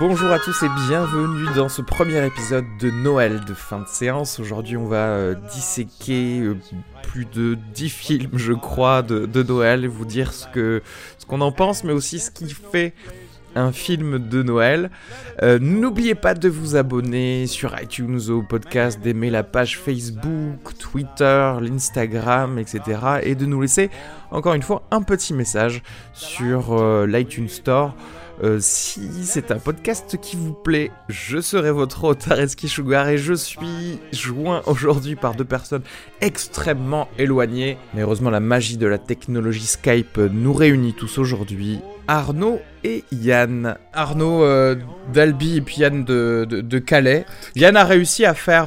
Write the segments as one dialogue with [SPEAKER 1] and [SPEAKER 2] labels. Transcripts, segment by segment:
[SPEAKER 1] Bonjour à tous et bienvenue dans ce premier épisode de Noël de fin de séance. Aujourd'hui on va disséquer plus de 10 films je crois de Noël et vous dire ce qu'on en pense mais aussi ce qui fait un film de Noël. N'oubliez pas de vous abonner sur iTunes au podcast, d'aimer la page Facebook, Twitter, l'Instagram, etc. et de nous laisser encore une fois un petit message sur l'iTunes Store. Si c'est un podcast qui vous plaît, je serai votre hôte Areski Sugar et je suis joint aujourd'hui par deux personnes extrêmement éloignées. Mais heureusement la magie de la technologie Skype nous réunit tous aujourd'hui. Arnaud et Yann. Arnaud d'Albi et puis Yann de Calais. Yann a réussi à faire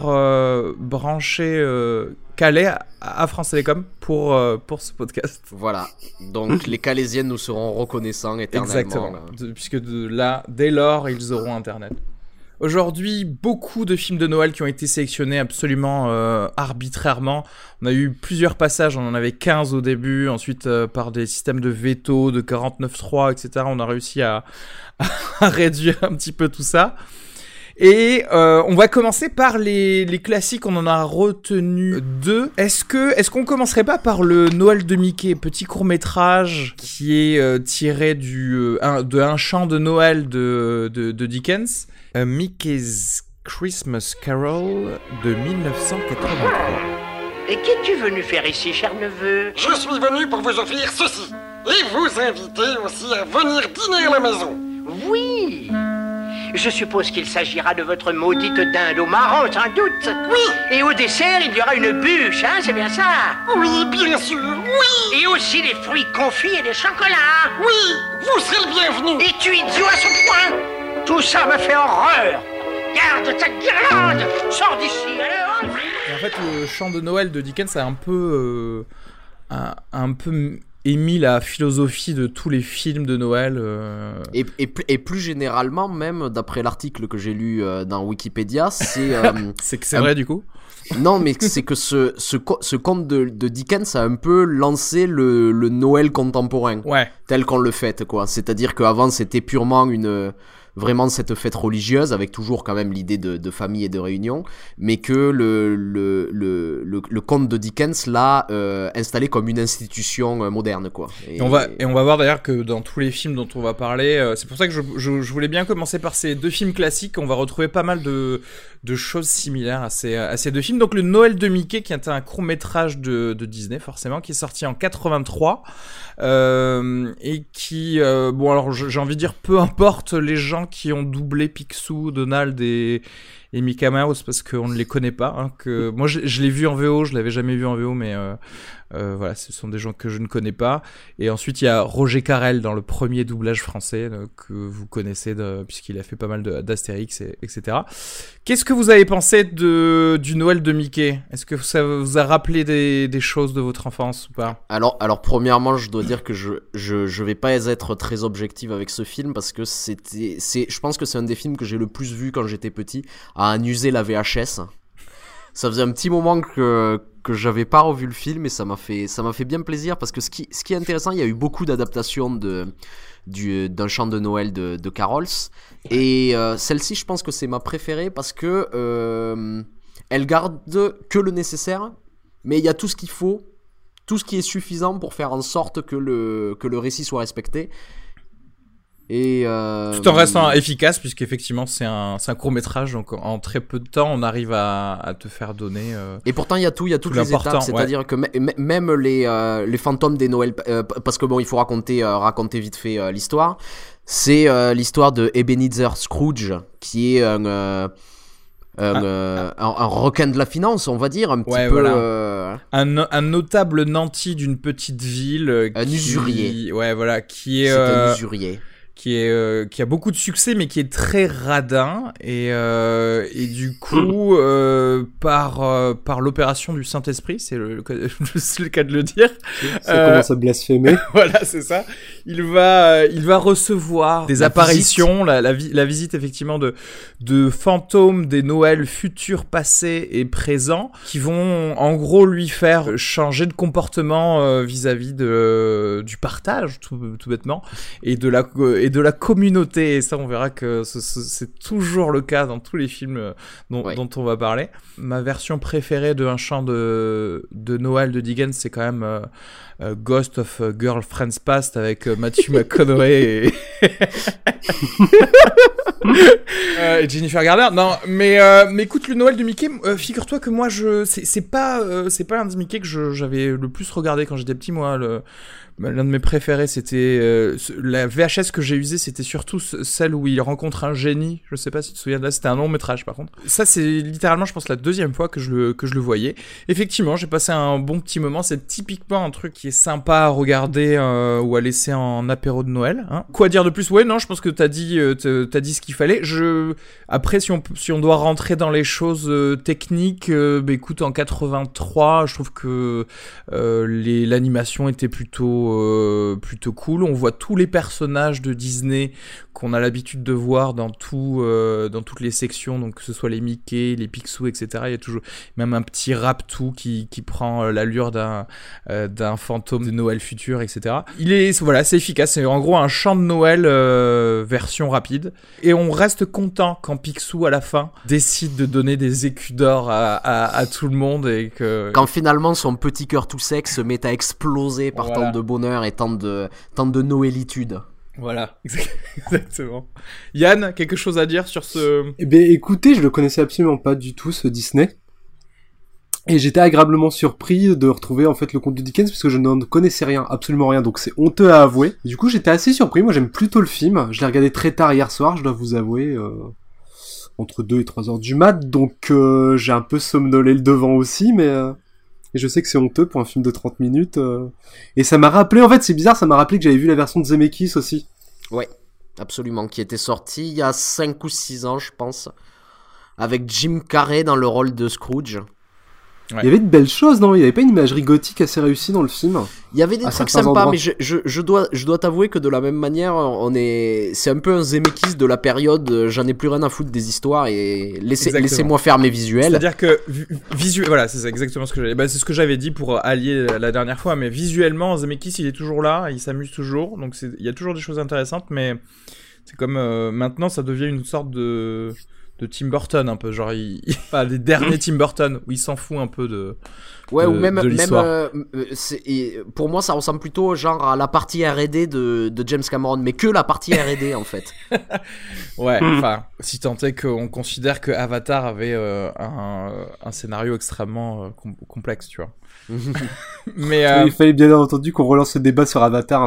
[SPEAKER 1] brancher Calais à France Télécom pour ce podcast.
[SPEAKER 2] Voilà, donc les Calaisiennes nous seront reconnaissants éternellement.
[SPEAKER 1] Exactement, puisque dès lors, ils auront Internet. Aujourd'hui, beaucoup de films de Noël qui ont été sélectionnés absolument arbitrairement. On a eu plusieurs passages, on en avait 15 au début, ensuite par des systèmes de veto, de 49.3, etc. On a réussi à réduire un petit peu tout ça. Et on va commencer par les classiques, on en a retenu deux. Est-ce qu'on commencerait pas par le Noël de Mickey, petit court-métrage qui est tiré de Un chant de Noël de Dickens, Mickey's Christmas Carol de 1983.
[SPEAKER 3] Et qu'es-tu venu faire ici, cher neveu ?
[SPEAKER 4] Je suis venu pour vous offrir ceci, et vous inviter aussi à venir dîner à la maison.
[SPEAKER 3] Oui. Je suppose qu'il s'agira de votre maudite dinde au marron, sans doute.
[SPEAKER 4] Oui.
[SPEAKER 3] Et au dessert, il y aura une bûche, hein, c'est bien ça ?
[SPEAKER 4] Oui, bien sûr, oui.
[SPEAKER 3] Et aussi des fruits confits et des chocolats.
[SPEAKER 4] Oui, vous serez le bienvenu.
[SPEAKER 3] Es-tu idiot à ce point ? Tout ça me fait horreur. Garde ta guirlande. Sors d'ici, allez, hop.
[SPEAKER 1] Et en fait, le chant de Noël de Dickens a un peu émis la philosophie de tous les films de Noël.
[SPEAKER 2] Et plus généralement, même d'après l'article que j'ai lu dans Wikipédia, c'est...
[SPEAKER 1] c'est que c'est vrai du coup ?
[SPEAKER 2] Non, mais c'est que ce conte de Dickens a un peu lancé le Noël contemporain.
[SPEAKER 1] Ouais. Tel
[SPEAKER 2] qu'on le fête, quoi. C'est-à-dire qu'avant, c'était purement vraiment cette fête religieuse avec toujours quand même l'idée de famille et de réunion, mais que le conte de Dickens l'a installé comme une institution moderne, quoi. Et on
[SPEAKER 1] va voir d'ailleurs que dans tous les films dont on va parler, c'est pour ça que je voulais bien commencer par ces deux films classiques. On va retrouver pas mal de choses similaires à ces deux films. Donc le Noël de Mickey, qui est un court-métrage de Disney forcément, qui est sorti en 83 et qui bon alors j'ai envie de dire peu importe les gens qui ont doublé Picsou, Donald et Mickey Mouse parce qu'on ne les connaît pas, hein, que moi je l'ai vu en VO, je l'avais jamais vu en VO, mais voilà, ce sont des gens que je ne connais pas. Et ensuite il y a Roger Carrel dans le premier doublage français que vous connaissez puisqu'il a fait pas mal d'Astérix etc. Qu'est-ce que vous avez pensé du Noël de Mickey ? Est-ce que ça vous a rappelé des choses de votre enfance ou pas ?
[SPEAKER 2] Alors premièrement, je dois dire que je vais pas être très objectif avec ce film parce que je pense que c'est un des films que j'ai le plus vu quand j'étais petit, à en user la VHS. Ça faisait un petit moment que j'avais pas revu le film et ça m'a fait bien plaisir parce que ce qui est intéressant, il y a eu beaucoup d'adaptations d'un chant de Noël de Carols et celle-ci, je pense que c'est ma préférée parce que elle garde que le nécessaire, mais il y a tout ce qu'il faut, tout ce qui est suffisant pour faire en sorte que le récit soit respecté. Et
[SPEAKER 1] tout en restant efficace, puisqu'effectivement c'est un court-métrage, donc en très peu de temps on arrive à te faire donner
[SPEAKER 2] et pourtant il y a toutes les étapes, c'est-à-dire ouais. Que même les fantômes des Noëls, parce que bon, il faut raconter vite fait l'histoire. C'est l'histoire de Ebenezer Scrooge, qui est un requin de la finance, on va dire, un petit peu
[SPEAKER 1] voilà. Un notable nanti d'une petite ville,
[SPEAKER 2] un usurier.
[SPEAKER 1] Ouais, voilà, c'est
[SPEAKER 2] un usurier
[SPEAKER 1] qui a beaucoup de succès mais qui est très radin et du coup par l'opération du Saint-Esprit, c'est le cas de le dire,
[SPEAKER 5] ça commence à blasphémer.
[SPEAKER 1] Voilà, c'est ça. Il va recevoir des apparitions, la visite effectivement de fantômes des Noëls futurs, passés et présents, qui vont en gros lui faire changer de comportement vis-à-vis du partage, tout bêtement, et de la communauté, et ça on verra que c'est toujours le cas dans tous les films dont on va parler. Ma version préférée de Un chant de Noël de Dickens, c'est quand même Ghost of Girlfriend's Past avec Matthew McConaughey et Jennifer Garner. Non, mais écoute, le Noël de Mickey, figure-toi que moi c'est pas l'un des Mickey que j'avais le plus regardé quand j'étais petit. Moi, l'un de mes préférés, c'était la VHS que j'ai usée, c'était surtout celle où il rencontre un génie. Je sais pas si tu te souviens de là, c'était un long métrage par contre. Ça, c'est littéralement, je pense, la deuxième fois que je le voyais. Effectivement, j'ai passé un bon petit moment. C'est typiquement un truc qui est sympa à regarder ou à laisser en apéro de Noël. Hein. Quoi dire de plus ? Ouais, non, je pense que t'as dit ce qu'il fallait. Après, si on doit rentrer dans les choses techniques, écoute, en 83, je trouve que l'animation était plutôt cool. On voit tous les personnages de Disney qu'on a l'habitude de voir dans toutes les sections, donc que ce soit les Mickey, les Picsou, etc. Il y a toujours même un petit Rapatou qui prend l'allure d'un fantôme de Noël futur, etc. C'est efficace. C'est en gros un chant de Noël version rapide. Et on reste content quand Picsou à la fin décide de donner des écus d'or à tout le monde et que
[SPEAKER 2] quand finalement son petit cœur tout sec se met à exploser par tant de bonheur et tant de noëlitude.
[SPEAKER 1] Voilà, exactement. Yann, quelque chose à dire sur ce...
[SPEAKER 5] Eh bien, écoutez, je le connaissais absolument pas du tout, ce Disney. Et j'étais agréablement surpris de retrouver en fait le conte de Dickens parce que je n'en connaissais rien, absolument rien, donc c'est honteux à avouer. Du coup, j'étais assez surpris. Moi, j'aime plutôt le film. Je l'ai regardé très tard hier soir, je dois vous avouer, entre 2 et 3 heures du mat, donc j'ai un peu somnolé le devant aussi, mais... Et je sais que c'est honteux pour un film de 30 minutes. Et ça m'a rappelé, en fait, c'est bizarre, ça m'a rappelé que j'avais vu la version de Zemeckis aussi.
[SPEAKER 2] Ouais, absolument, qui était sortie il y a 5 ou 6 ans, je pense. Avec Jim Carrey dans le rôle de Scrooge.
[SPEAKER 5] Ouais. Il y avait de belles choses, non ? Il n'y avait pas une imagerie gothique assez réussie dans le film ?
[SPEAKER 2] Il y avait des trucs sympas, mais je dois t'avouer que de la même manière, c'est un peu un Zemeckis de la période, j'en ai plus rien à foutre des histoires et laissez-moi faire mes visuels.
[SPEAKER 1] C'est-à-dire que, voilà, c'est exactement ce que j'avais, c'est ce que j'avais dit pour allier la dernière fois, mais visuellement, Zemeckis, il est toujours là, il s'amuse toujours, donc il y a toujours des choses intéressantes, mais c'est comme, maintenant, ça devient une sorte de Tim Burton un peu, genre enfin les derniers Tim Burton où il s'en fout un peu de l'histoire.
[SPEAKER 2] Pour moi ça ressemble plutôt genre à la partie R&D de James Cameron, mais que la partie R&D en fait.
[SPEAKER 1] Ouais, enfin si tant est qu'on considère que Avatar avait un scénario extrêmement complexe, tu vois. Mais
[SPEAKER 5] il fallait bien entendu qu'on relance ce débat sur Avatar.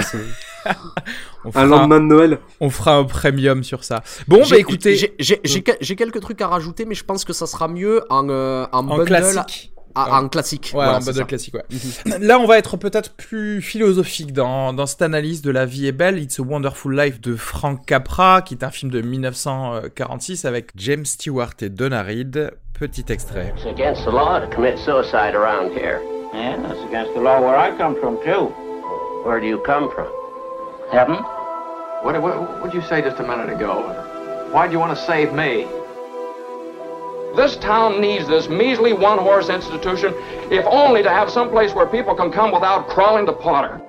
[SPEAKER 5] Un lendemain de Noël.
[SPEAKER 1] On fera un premium sur ça. Bon, écoutez,
[SPEAKER 2] j'ai quelques trucs à rajouter, mais je pense que ça sera mieux en bundle.
[SPEAKER 1] Classique.
[SPEAKER 2] En classique.
[SPEAKER 1] Ouais, voilà, en bundle classique, ouais. Là, on va être peut-être plus philosophique dans cette analyse de La vie est belle, It's a Wonderful Life de Frank Capra, qui est un film de 1946 avec James Stewart et Donna Reed. Petit extrait.
[SPEAKER 6] It's against the law to commit suicide around here.
[SPEAKER 3] Yeah, that's against the law where I come from, too.
[SPEAKER 6] Where do you come from?
[SPEAKER 3] Heaven?
[SPEAKER 7] What did you say just a minute ago? Why'd you want to save me?
[SPEAKER 8] This town needs this measly one-horse institution, if only to have some place where people can come without crawling to Potter.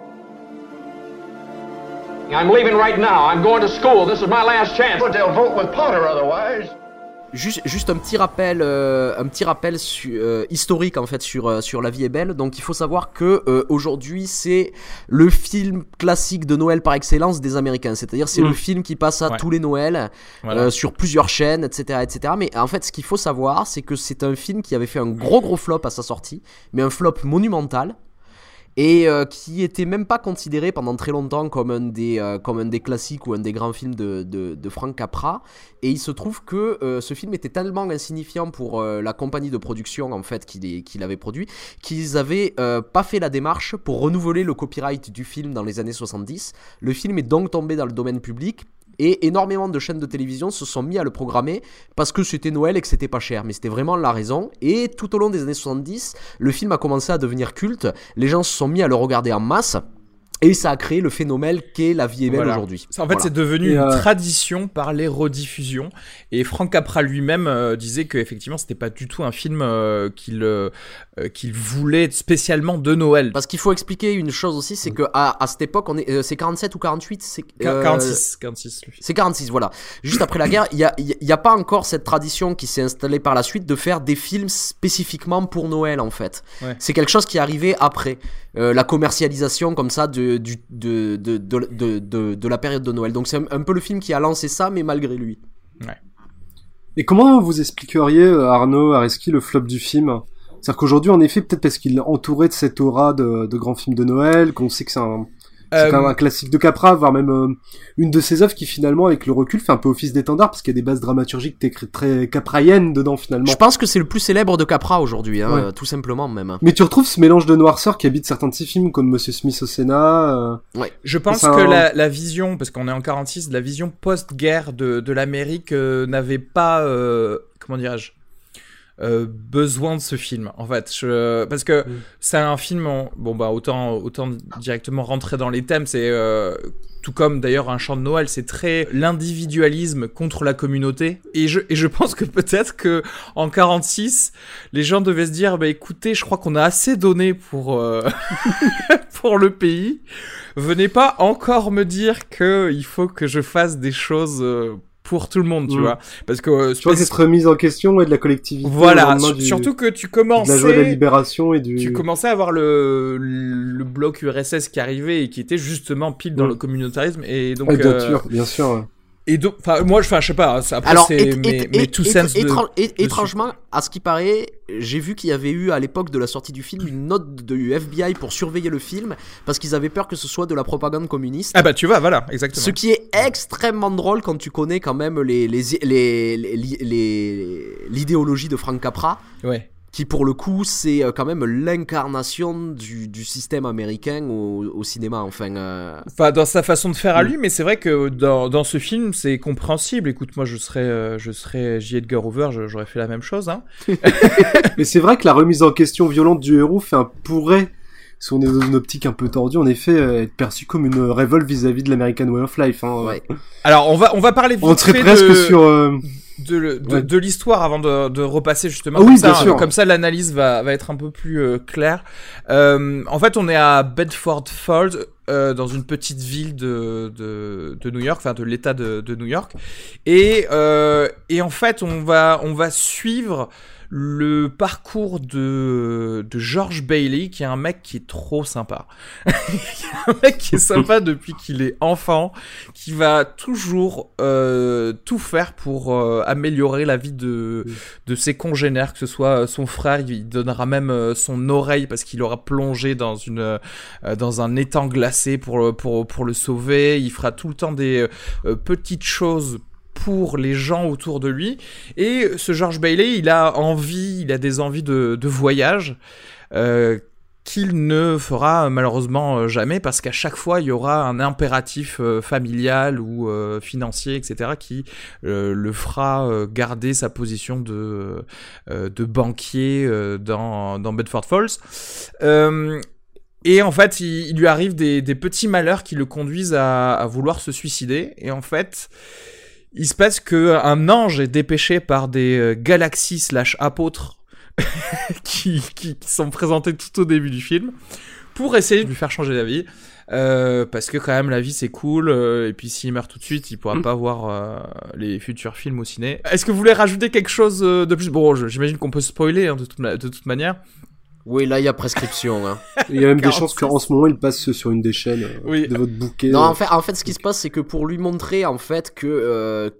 [SPEAKER 8] I'm leaving right now. I'm going to school. This is my last chance.
[SPEAKER 3] But they'll vote with Potter otherwise.
[SPEAKER 2] Juste un petit rappel historique en fait sur La vie est belle. Donc il faut savoir que aujourd'hui c'est le film classique de Noël par excellence des Américains. C'est-à-dire c'est le film qui passe à tous les Noëls, voilà. Sur plusieurs chaînes, etc., etc. Mais en fait ce qu'il faut savoir c'est que c'est un film qui avait fait un gros flop à sa sortie, mais un flop monumental. Et qui était même pas considéré pendant très longtemps comme un des classiques ou un des grands films de Frank Capra. Et il se trouve que ce film était tellement insignifiant pour la compagnie de production en fait qui l'avait produit, qu'ils avaient pas fait la démarche pour renouveler le copyright du film dans les années 70. Le film est donc tombé dans le domaine public. Et énormément de chaînes de télévision se sont mis à le programmer parce que c'était Noël et que c'était pas cher. Mais c'était vraiment la raison. Et tout au long des années 70, le film a commencé à devenir culte. Les gens se sont mis à le regarder en masse. Et ça a créé le phénomène qu'est La vie est belle aujourd'hui.
[SPEAKER 1] En fait, c'est devenu une tradition par les rediffusions. Et Frank Capra lui-même disait qu'effectivement, c'était pas du tout un film qu'il voulait spécialement de Noël.
[SPEAKER 2] Parce qu'il faut expliquer une chose aussi, c'est que à cette époque, c'est 47 ou 48,
[SPEAKER 1] 46 le film.
[SPEAKER 2] C'est 46, voilà. Juste après la guerre, il y a pas encore cette tradition qui s'est installée par la suite de faire des films spécifiquement pour Noël, en fait. Ouais. C'est quelque chose qui est arrivé après la commercialisation comme ça de la période de Noël. Donc c'est un peu le film qui a lancé ça, mais malgré lui.
[SPEAKER 1] Ouais.
[SPEAKER 5] Et comment vous expliqueriez, Arnaud Areski, le flop du film ? C'est-à-dire qu'aujourd'hui, en effet, peut-être parce qu'il est entouré de cette aura de grands films de Noël, qu'on sait que c'est quand même un classique de Capra, voire même une de ses œuvres qui finalement, avec le recul, fait un peu office d'étendard, parce qu'il y a des bases dramaturgiques très capraïennes dedans finalement.
[SPEAKER 2] Je pense que c'est le plus célèbre de Capra aujourd'hui, hein, tout simplement même.
[SPEAKER 5] Mais tu retrouves ce mélange de noirceur qui habite certains de ses films, comme Monsieur Smith au Sénat.
[SPEAKER 2] Ouais.
[SPEAKER 1] Je pense que la vision, parce qu'on est en 46, la vision post-guerre de l'Amérique n'avait pas, comment dirais-je, besoin de ce film en fait, parce que c'est un film autant directement rentrer dans les thèmes, c'est tout comme d'ailleurs Un chant de Noël, c'est très l'individualisme contre la communauté, et je pense que peut-être que en 46 les gens devaient se dire écoutez, je crois qu'on a assez donné pour pour le pays, venez pas encore me dire que il faut que je fasse des choses pour tout le monde, tu vois, parce que
[SPEAKER 5] tu vois cette remise en question et de la collectivité.
[SPEAKER 1] Voilà, surtout que tu commençais
[SPEAKER 5] de la joie de la libération et
[SPEAKER 1] tu commençais à avoir le bloc URSS qui arrivait et qui était justement pile dans le communautarisme, et donc
[SPEAKER 5] bien sûr.
[SPEAKER 1] Et donc, moi, je sais pas. Après,
[SPEAKER 2] alors,
[SPEAKER 1] c'est mes two cents
[SPEAKER 2] étrangement, à ce qui paraît, j'ai vu qu'il y avait eu à l'époque de la sortie du film une note du FBI pour surveiller le film parce qu'ils avaient peur que ce soit de la propagande communiste.
[SPEAKER 1] Ah bah tu vois, voilà, exactement.
[SPEAKER 2] Ce qui est extrêmement drôle quand tu connais quand même l'idéologie de Frank Capra.
[SPEAKER 1] Ouais.
[SPEAKER 2] Qui pour le coup c'est quand même l'incarnation du système américain au cinéma, enfin
[SPEAKER 1] dans sa façon de faire à lui, mais c'est vrai que dans ce film c'est compréhensible. Écoute, moi je serais J. Edgar Hoover, j'aurais fait la même chose, hein.
[SPEAKER 5] Mais c'est vrai que la remise en question violente du héros pourrait, si on est dans une optique un peu tordue, en effet, être perçu comme une révolte vis-à-vis de l'American Way of Life, hein.
[SPEAKER 2] Ouais.
[SPEAKER 1] Alors on va parler vite
[SPEAKER 5] on serait presque sur
[SPEAKER 1] de l'histoire avant de repasser justement.
[SPEAKER 5] Ah oui,
[SPEAKER 1] ça,
[SPEAKER 5] bien sûr.
[SPEAKER 1] Comme ça, l'analyse va être un peu plus claire. En fait, on est à Bedford Falls, dans une petite ville de New York, enfin de l'État de New York, et en fait, on va suivre le parcours de George Bailey, qui est un mec qui est trop sympa. Un mec qui est sympa depuis qu'il est enfant, qui va toujours tout faire pour améliorer la vie de ses congénères, que ce soit son frère, il donnera même son oreille parce qu'il aura plongé dans un étang glacé pour le sauver. Il fera tout le temps des petites choses pour les gens autour de lui. Et ce George Bailey, il a des envies de voyage qu'il ne fera malheureusement jamais, parce qu'à chaque fois il y aura un impératif familial ou financier, etc., qui le fera garder sa position de banquier dans Bedford Falls. Et en fait, il lui arrive des petits malheurs qui le conduisent à vouloir se suicider. Et en fait, il se passe qu'un ange est dépêché par des galaxies / apôtres qui sont présentés tout au début du film pour essayer de lui faire changer d'avis. Parce que quand même la vie c'est cool, et puis s'il meurt tout de suite il pourra pas voir les futurs films au ciné. Est-ce que vous voulez rajouter quelque chose de plus? Bon, j'imagine qu'on peut spoiler, hein, de toute manière.
[SPEAKER 2] Oui, là il y a prescription, hein.
[SPEAKER 5] Il y a même des chances qu'en ce moment il passe sur une des chaînes de votre bouquet.
[SPEAKER 2] Non, en fait ce qui se passe, c'est que pour lui montrer en fait que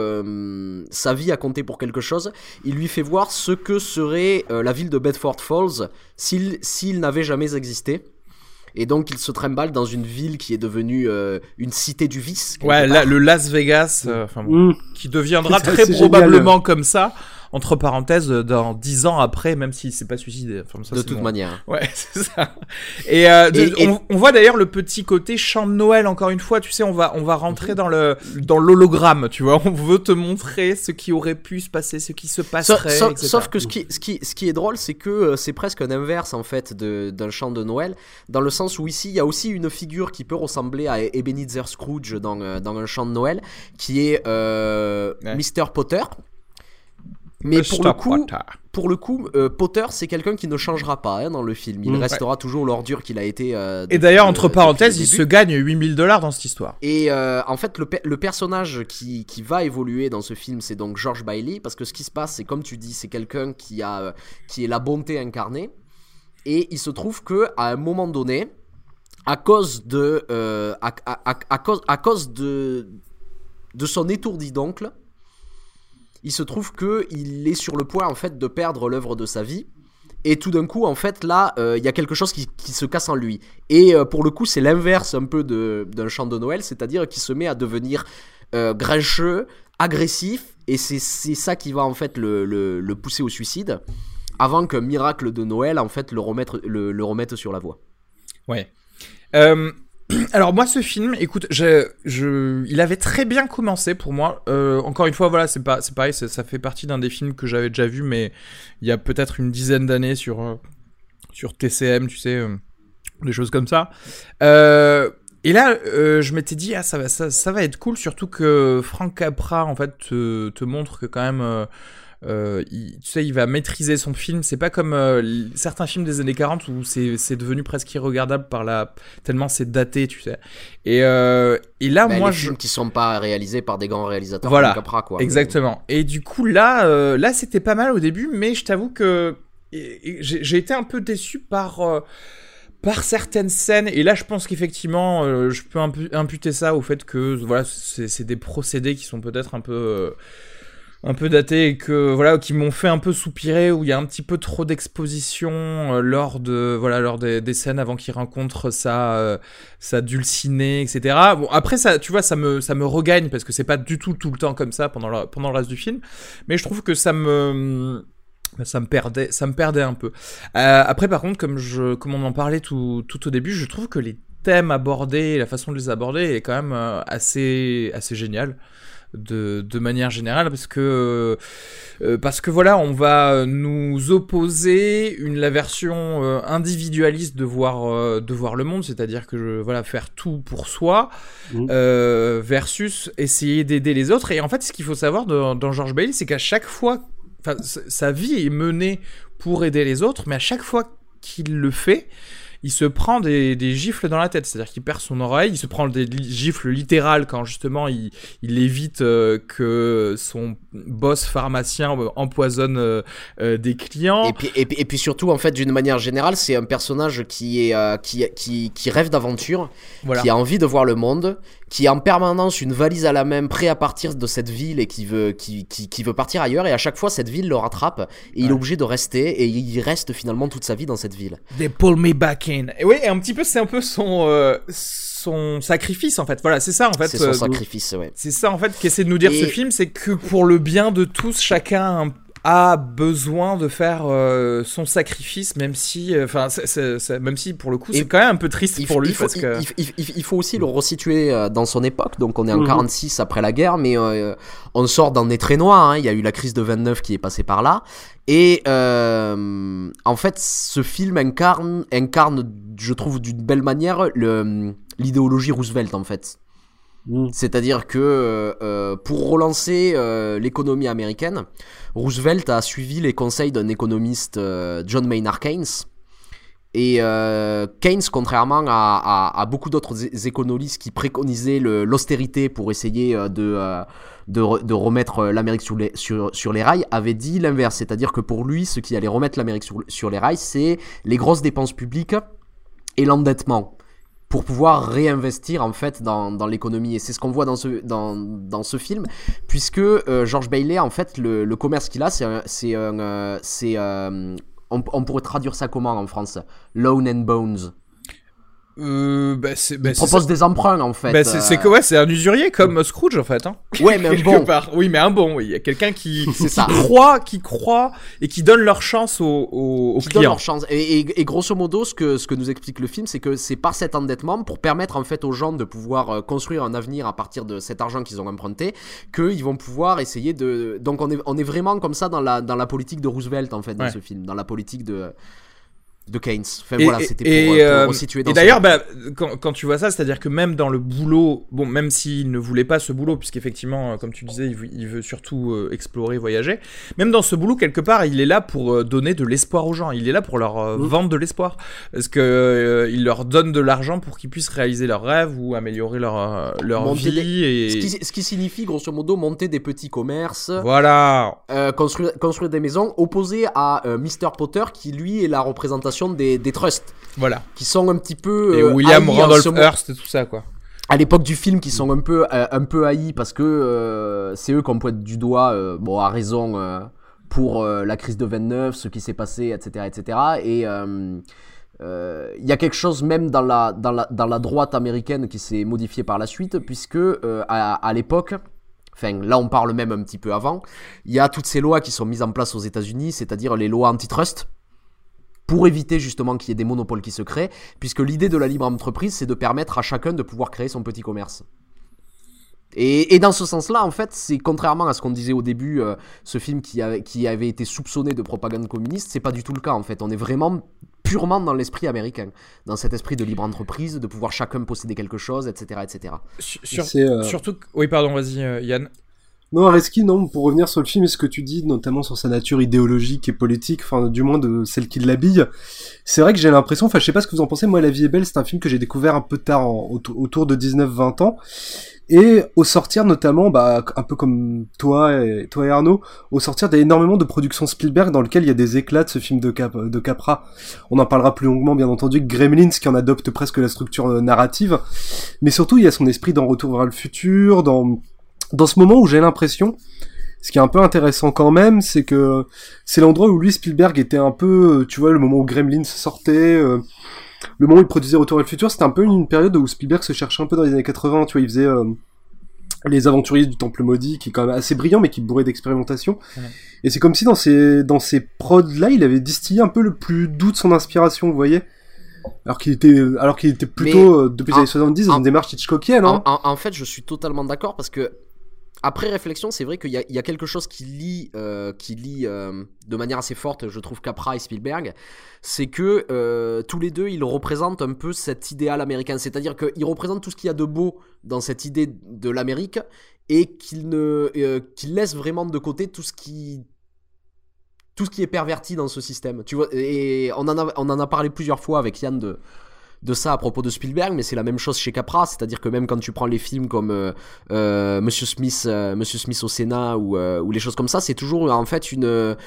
[SPEAKER 2] sa vie a compté pour quelque chose, il lui fait voir ce que serait la ville de Bedford Falls s'il n'avait jamais existé. Et donc il se trimballe dans une ville qui est devenue une cité du vice.
[SPEAKER 1] Ouais, là, le Las Vegas, qui deviendra très probablement comme ça entre parenthèses dans 10 ans après, même s'il s'est pas suicidé. Enfin, ça,
[SPEAKER 2] de toute manière.
[SPEAKER 1] Ouais, c'est ça. Et on voit d'ailleurs le petit côté chant de Noël, encore une fois, tu sais, on va rentrer dans l'hologramme, tu vois, on veut te montrer ce qui aurait pu se passer, ce qui se passerait, etc.
[SPEAKER 2] Sauf que ce qui est drôle, c'est que c'est presque un inverse, en fait, d'un chant de Noël, dans le sens où ici, il y a aussi une figure qui peut ressembler à Ebenezer Scrooge dans un chant de Noël, qui est Mr. Potter. Mais pour le coup, Potter, c'est quelqu'un qui ne changera pas dans le film. Il restera toujours l'ordure qu'il a été.
[SPEAKER 1] Et d'ailleurs, entre parenthèses, il se gagne $8 000 dans cette histoire.
[SPEAKER 2] Et en fait, le personnage qui va évoluer dans ce film, c'est donc George Bailey, parce que ce qui se passe, c'est comme tu dis, c'est quelqu'un qui est la bonté incarnée. Et il se trouve que à un moment donné, à cause de son étourdi d'oncle, il se trouve qu'il est sur le point en fait de perdre l'œuvre de sa vie. Et tout d'un coup, en fait, là, il y a quelque chose qui se casse en lui. Et pour le coup, c'est l'inverse un peu d'un chant de Noël, c'est-à-dire qu'il se met à devenir grincheux, agressif, et c'est ça qui va en fait le pousser au suicide, avant qu'un miracle de Noël en fait le remette sur la voie.
[SPEAKER 1] Ouais. Alors moi ce film, écoute, il avait très bien commencé pour moi. Encore une fois, voilà, c'est pareil, ça fait partie d'un des films que j'avais déjà vu, mais il y a peut-être une dizaine d'années sur TCM, tu sais, des choses comme ça. Et là, je m'étais dit, ça va être cool, surtout que Frank Capra en fait te montre que quand même. Tu sais, il va maîtriser son film. C'est pas comme certains films des années 40 où c'est devenu presque irregardable tellement c'est daté, tu sais. Et là, moi,
[SPEAKER 2] les films qui sont pas réalisés par des grands réalisateurs,
[SPEAKER 1] voilà,
[SPEAKER 2] comme Capra, quoi.
[SPEAKER 1] Exactement. Et du coup, là, c'était pas mal au début, mais je t'avoue que j'ai été un peu déçu par certaines scènes, et là je pense qu'effectivement je peux imputer ça au fait que voilà, c'est des procédés qui sont peut-être un peu datés et que voilà, qui m'ont fait un peu soupirer, où il y a un petit peu trop d'exposition lors des scènes avant qu'il rencontre sa dulcinée, etc. Bon, après ça, tu vois, ça me regagne parce que c'est pas du tout le temps comme ça pendant le reste du film, mais je trouve que ça me perdait un peu. Après, par contre, comme on en parlait tout au début, je trouve que les thèmes abordés, la façon de les aborder est quand même assez génial de manière générale, parce que voilà, on va nous opposer la version individualiste de voir le monde, c'est-à-dire que faire tout pour soi, versus essayer d'aider les autres. Et en fait, ce qu'il faut savoir dans George Bailey, c'est qu'à chaque fois, sa vie est menée pour aider les autres, mais à chaque fois qu'il le fait, il se prend des gifles dans la tête, c'est-à-dire qu'il perd son oreille, il se prend des gifles littérales quand justement il évite que son boss pharmacien empoisonne des clients.
[SPEAKER 2] Et puis surtout, en fait, d'une manière générale, c'est un personnage qui rêve d'aventure, voilà, qui a envie de voir le monde, qui a en permanence une valise à la main, prêt à partir de cette ville et qui veut partir ailleurs, et à chaque fois cette ville le rattrape et il est obligé de rester, et il reste finalement toute sa vie dans cette ville.
[SPEAKER 1] They pull me back in. Et oui, un petit peu, c'est un peu son sacrifice en fait. Voilà, c'est ça en fait.
[SPEAKER 2] C'est son sacrifice, ouais.
[SPEAKER 1] C'est ça en fait qu'essaie de nous dire ce film, c'est que pour le bien de tous, chacun a besoin de faire son sacrifice, même si pour le coup c'est quand même un peu triste pour lui, parce que
[SPEAKER 2] il faut aussi le resituer dans son époque. Donc on est en 46 après la guerre, mais on sort d'un nez très noir, hein. Il y a eu la crise de 29 qui est passée par là, et en fait ce film incarne, je trouve d'une belle manière, l'idéologie Roosevelt en fait. C'est-à-dire que pour relancer l'économie américaine, Roosevelt a suivi les conseils d'un économiste, John Maynard Keynes. Et Keynes, contrairement à beaucoup d'autres économistes qui préconisaient l'austérité pour essayer de remettre l'Amérique sur les rails, avait dit l'inverse. C'est-à-dire que pour lui, ce qui allait remettre l'Amérique sur les rails, c'est les grosses dépenses publiques et l'endettement, pour pouvoir réinvestir en fait dans l'économie. Et c'est ce qu'on voit dans ce film, puisque George Bailey, en fait, le commerce qu'il a, on pourrait traduire ça comment en France? Lawn and Bones. Il propose des emprunts en fait.
[SPEAKER 1] C'est que c'est un usurier comme Scrooge en fait. Hein.
[SPEAKER 2] Ouais, mais un bon.
[SPEAKER 1] Oui, mais un bon. Oui, il y a quelqu'un qui croit et qui donne leur chance aux clients.
[SPEAKER 2] Donne leur chance. Et grosso modo, ce que nous explique le film, c'est que c'est par cet endettement, pour permettre en fait aux gens de pouvoir construire un avenir à partir de cet argent qu'ils ont emprunté, qu'ils vont pouvoir essayer de. Donc on est vraiment comme ça dans la politique de Roosevelt en fait dans ce film, dans la politique de Keynes. Enfin, voilà, c'était pour resituer dans.
[SPEAKER 1] Et d'ailleurs, quand tu vois ça, c'est-à-dire que même dans le boulot, bon, même s'il ne voulait pas ce boulot, puisqu'effectivement, comme tu disais, il veut surtout explorer, voyager. Même dans ce boulot, quelque part, il est là pour donner de l'espoir aux gens. Il est là pour leur vendre de l'espoir, parce que il leur donne de l'argent pour qu'ils puissent réaliser leurs rêves ou améliorer leur vie.
[SPEAKER 2] Ce qui signifie, grosso modo, monter des petits commerces.
[SPEAKER 1] Voilà.
[SPEAKER 2] Construire des maisons, opposé à Mr. Potter, qui lui est la représentation des trusts,
[SPEAKER 1] voilà,
[SPEAKER 2] qui sont un petit peu
[SPEAKER 1] et William Randolph Hearst et tout ça quoi.
[SPEAKER 2] À l'époque du film, qui sont un peu haïs parce que c'est eux qu'on pointe du doigt, à raison pour la crise de 29, ce qui s'est passé, etc., etc. Et il y a quelque chose même dans la droite américaine qui s'est modifié par la suite, puisque à l'époque. Enfin, là, on parle même un petit peu avant. Il y a toutes ces lois qui sont mises en place aux États-Unis, c'est-à-dire les lois antitrust, pour éviter justement qu'il y ait des monopoles qui se créent, puisque l'idée de la libre entreprise, c'est de permettre à chacun de pouvoir créer son petit commerce. Et dans ce sens-là, en fait, c'est contrairement à ce qu'on disait au début, ce film qui avait été soupçonné de propagande communiste, c'est pas du tout le cas, en fait. On est vraiment purement dans l'esprit américain, dans cet esprit de libre entreprise, de pouvoir chacun posséder quelque chose, etc., etc.
[SPEAKER 1] Surtout... Oui, pardon, vas-y, Yann.
[SPEAKER 5] Non, Areski, non, pour revenir sur le film et ce que tu dis, notamment sur sa nature idéologique et politique, enfin, du moins de celle qui l'habille, c'est vrai que j'ai l'impression, enfin, je sais pas ce que vous en pensez, moi, La vie est belle, c'est un film que j'ai découvert un peu tard, autour de 19-20 ans, et au sortir, notamment, un peu comme toi et Arnaud, au sortir, il y a énormément de productions Spielberg dans lesquelles il y a des éclats de ce film de Capra. On en parlera plus longuement, bien entendu, que Gremlins, qui en adopte presque la structure narrative, mais surtout, il y a son esprit dans Retour vers le futur, dans ce moment où j'ai l'impression, ce qui est un peu intéressant quand même, c'est que c'est l'endroit où lui, Spielberg, était un peu, tu vois, le moment où Gremlins sortait, le moment où il produisait Retour vers le futur, c'était un peu une période où Spielberg se cherchait un peu dans les années 80, tu vois, il faisait Les Aventuriers du Temple Maudit, qui est quand même assez brillant, mais qui est bourré d'expérimentation. Ouais. Et c'est comme si dans ces prods-là, il avait distillé un peu le plus doux de son inspiration, vous voyez, alors qu'il était plutôt, depuis les années 70, dans une démarche hitchcockienne, hein.
[SPEAKER 2] En fait, je suis totalement d'accord, parce que après réflexion, c'est vrai qu'il y a quelque chose qui lie de manière assez forte, je trouve, Capra et Spielberg, c'est que tous les deux, ils représentent un peu cet idéal américain, c'est-à-dire qu'ils représentent tout ce qu'il y a de beau dans cette idée de l'Amérique, et qu'ils laissent vraiment de côté tout ce qui est perverti dans ce système, tu vois. Et on en a parlé plusieurs fois avec Yann de ça à propos de Spielberg, mais c'est la même chose chez Capra, c'est-à-dire que même quand tu prends les films comme Monsieur Smith au Sénat ou les choses comme ça, c'est toujours en fait une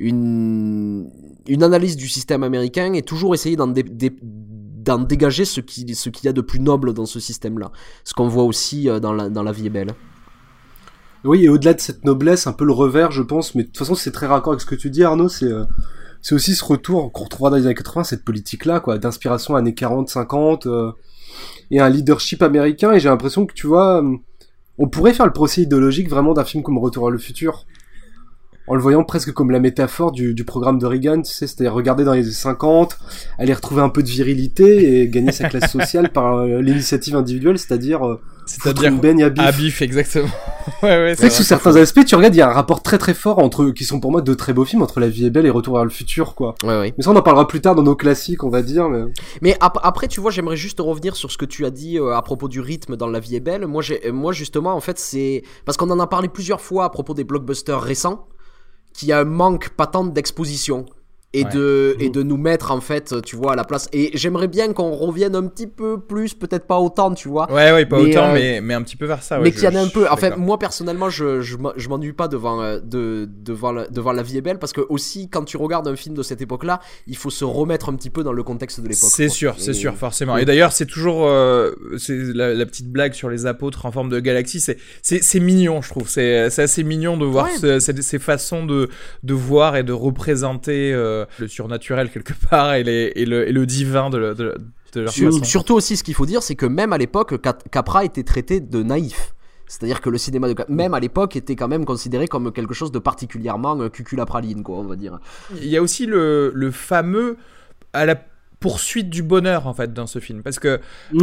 [SPEAKER 2] analyse du système américain et toujours essayer d'en dégager ce qu'il y a de plus noble dans ce système-là. Ce qu'on voit aussi dans La vie est belle.
[SPEAKER 5] Oui, et au-delà de cette noblesse, un peu le revers, je pense, mais de toute façon c'est très raccord avec ce que tu dis, Arnaud, c'est aussi ce retour qu'on retrouvera dans les années 80, cette politique-là, quoi, d'inspiration années 40, 50, et un leadership américain, et j'ai l'impression que, tu vois, on pourrait faire le procès idéologique vraiment d'un film comme Retour vers le futur, en le voyant presque comme la métaphore du programme de Reagan, tu sais, c'était regarder dans les années 50, aller retrouver un peu de virilité et gagner sa classe sociale par l'initiative individuelle, c'est-à-dire une baigne à bif.
[SPEAKER 1] Exactement. Ouais,
[SPEAKER 5] c'est que sous certains aspects, tu regardes, il y a un rapport très très fort qui sont pour moi deux très beaux films, entre La vie est belle et Retour vers le futur, quoi.
[SPEAKER 2] Ouais.
[SPEAKER 5] Mais ça, on en parlera plus tard dans nos classiques, on va dire,
[SPEAKER 2] mais après, tu vois, j'aimerais juste revenir sur ce que tu as dit à propos du rythme dans La vie est belle. Moi, justement, en fait, c'est parce qu'on en a parlé plusieurs fois à propos des blockbusters récents, qu'il y a un manque patent d'exposition et de nous mettre, en fait, tu vois, à la place. Et j'aimerais bien qu'on revienne un petit peu plus, peut-être pas autant, tu vois.
[SPEAKER 1] Ouais, pas autant, mais un petit peu vers ça.
[SPEAKER 2] Mais qu'il y en a un peu. En fait, moi, personnellement, je m'ennuie pas devant La vie est belle, parce que aussi, quand tu regardes un film de cette époque-là, il faut se remettre un petit peu dans le contexte de l'époque.
[SPEAKER 1] C'est sûr, forcément. Et d'ailleurs, c'est toujours c'est la petite blague sur les apôtres en forme de galaxie. C'est mignon, je trouve. C'est assez mignon de voir ces façons de voir et de représenter le surnaturel quelque part et le divin de leur façon.
[SPEAKER 2] Surtout aussi, ce qu'il faut dire, c'est que même à l'époque, Capra était traité de naïf. C'est-à-dire que le cinéma même à l'époque était quand même considéré comme quelque chose de particulièrement cuculapraline, quoi, on va dire.
[SPEAKER 1] Il y a aussi le fameux à la poursuite du bonheur en fait dans ce film, parce que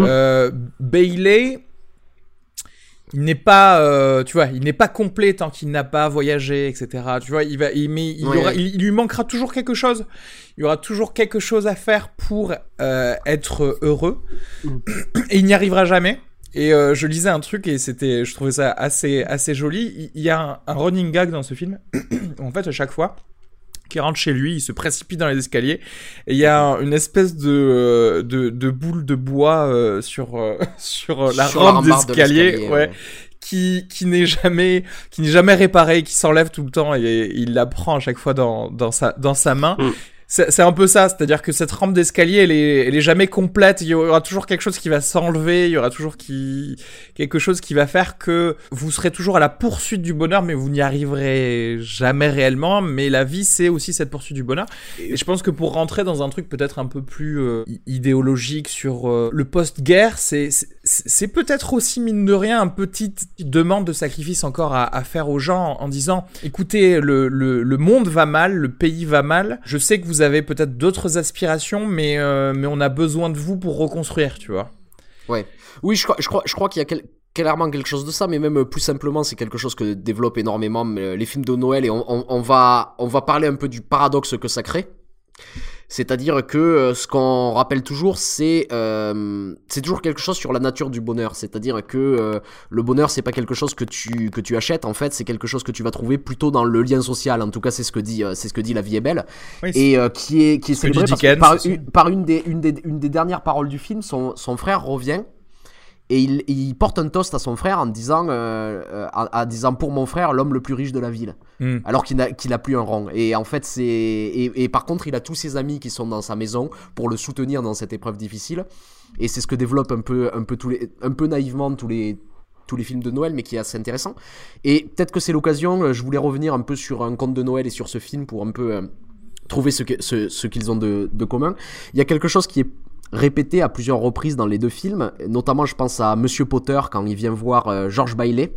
[SPEAKER 1] Bailey, il n'est pas, tu vois, il n'est pas complet tant qu'il n'a pas voyagé, etc. Tu vois, il lui manquera toujours quelque chose. Il y aura toujours quelque chose à faire pour être heureux, et il n'y arrivera jamais. Et je lisais un truc et je trouvais ça assez joli. Il y a un running gag dans ce film où en fait à chaque fois qu'il rentre chez lui, il se précipite dans les escaliers et il y a une espèce de boule de bois sur la rampe d'escalier, ouais. Qui n'est jamais réparée, qui s'enlève tout le temps et il la prend à chaque fois dans sa main. C'est un peu ça, c'est-à-dire que cette rampe d'escalier, elle est jamais complète. Il y aura toujours quelque chose qui va s'enlever, il y aura toujours quelque chose qui va faire que vous serez toujours à la poursuite du bonheur, mais vous n'y arriverez jamais réellement. Mais la vie, c'est aussi cette poursuite du bonheur. Et je pense que pour rentrer dans un truc peut-être un peu plus idéologique sur le post-guerre, c'est peut-être aussi, mine de rien, une petite demande de sacrifice encore à faire aux gens en disant, écoutez, le monde va mal, le pays va mal, je sais que vous avez peut-être d'autres aspirations, mais on a besoin de vous pour reconstruire, tu vois.
[SPEAKER 2] Ouais. Oui, je crois qu'il y a clairement quelque chose de ça, mais même plus simplement, c'est quelque chose que développent énormément les films de Noël, et on va parler un peu du paradoxe que ça crée. C'est-à-dire que ce qu'on rappelle toujours, c'est toujours quelque chose sur la nature du bonheur. C'est-à-dire que le bonheur, c'est pas quelque chose que tu achètes. En fait, c'est quelque chose que tu vas trouver plutôt dans le lien social. En tout cas, c'est ce que dit La Vie est belle,
[SPEAKER 1] oui,
[SPEAKER 2] et qui est célébré parce que par une des dernières paroles du film, son frère revient. Et il porte un toast à son frère en disant pour mon frère, l'homme le plus riche de la ville. Alors qu'il a plus un rond. Et en fait, et par contre, il a tous ses amis qui sont dans sa maison pour le soutenir dans cette épreuve difficile. Et c'est ce que développe un peu naïvement tous les films de Noël, mais qui est assez intéressant. Et peut-être que c'est l'occasion, je voulais revenir un peu sur un conte de Noël et sur ce film pour un peu trouver ce qu'ils ont de commun. Il y a quelque chose qui est répété à plusieurs reprises dans les deux films, notamment je pense à Monsieur Potter quand il vient voir George Bailey,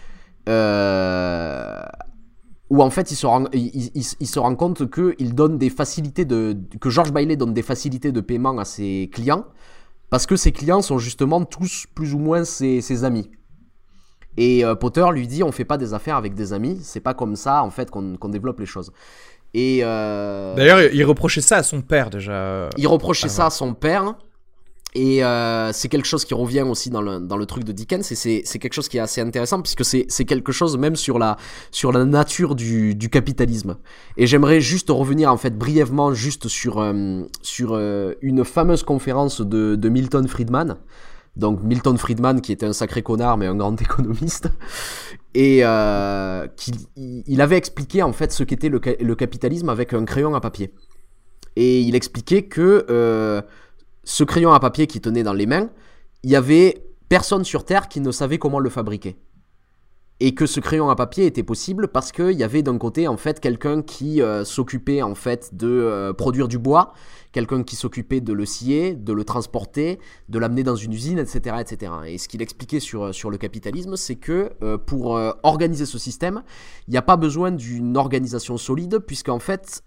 [SPEAKER 2] où en fait il se rend compte que George Bailey donne des facilités de paiement à ses clients parce que ses clients sont justement tous plus ou moins ses amis. Et Potter lui dit, on fait pas des affaires avec des amis, c'est pas comme ça en fait qu'on développe les choses. Et
[SPEAKER 1] d'ailleurs, il reprochait ça à son père déjà.
[SPEAKER 2] Il reprochait ça à son père. Et c'est quelque chose qui revient aussi dans le truc de Dickens, et c'est quelque chose qui est assez intéressant puisque c'est quelque chose même sur la nature du capitalisme. Et j'aimerais juste revenir en fait brièvement juste sur une fameuse conférence de Milton Friedman. Donc Milton Friedman qui était un sacré connard mais un grand économiste, et il avait expliqué en fait ce qu'était le capitalisme avec un crayon à papier. Et il expliquait que ce crayon à papier qu'il tenait dans les mains, il y avait personne sur Terre qui ne savait comment le fabriquer. Et que ce crayon à papier était possible parce qu'il y avait d'un côté en fait quelqu'un qui s'occupait en fait de produire du bois, quelqu'un qui s'occupait de le scier, de le transporter, de l'amener dans une usine, etc., etc. Et ce qu'il expliquait sur le capitalisme, c'est que pour organiser ce système, il n'y a pas besoin d'une organisation solide, puisqu'en fait,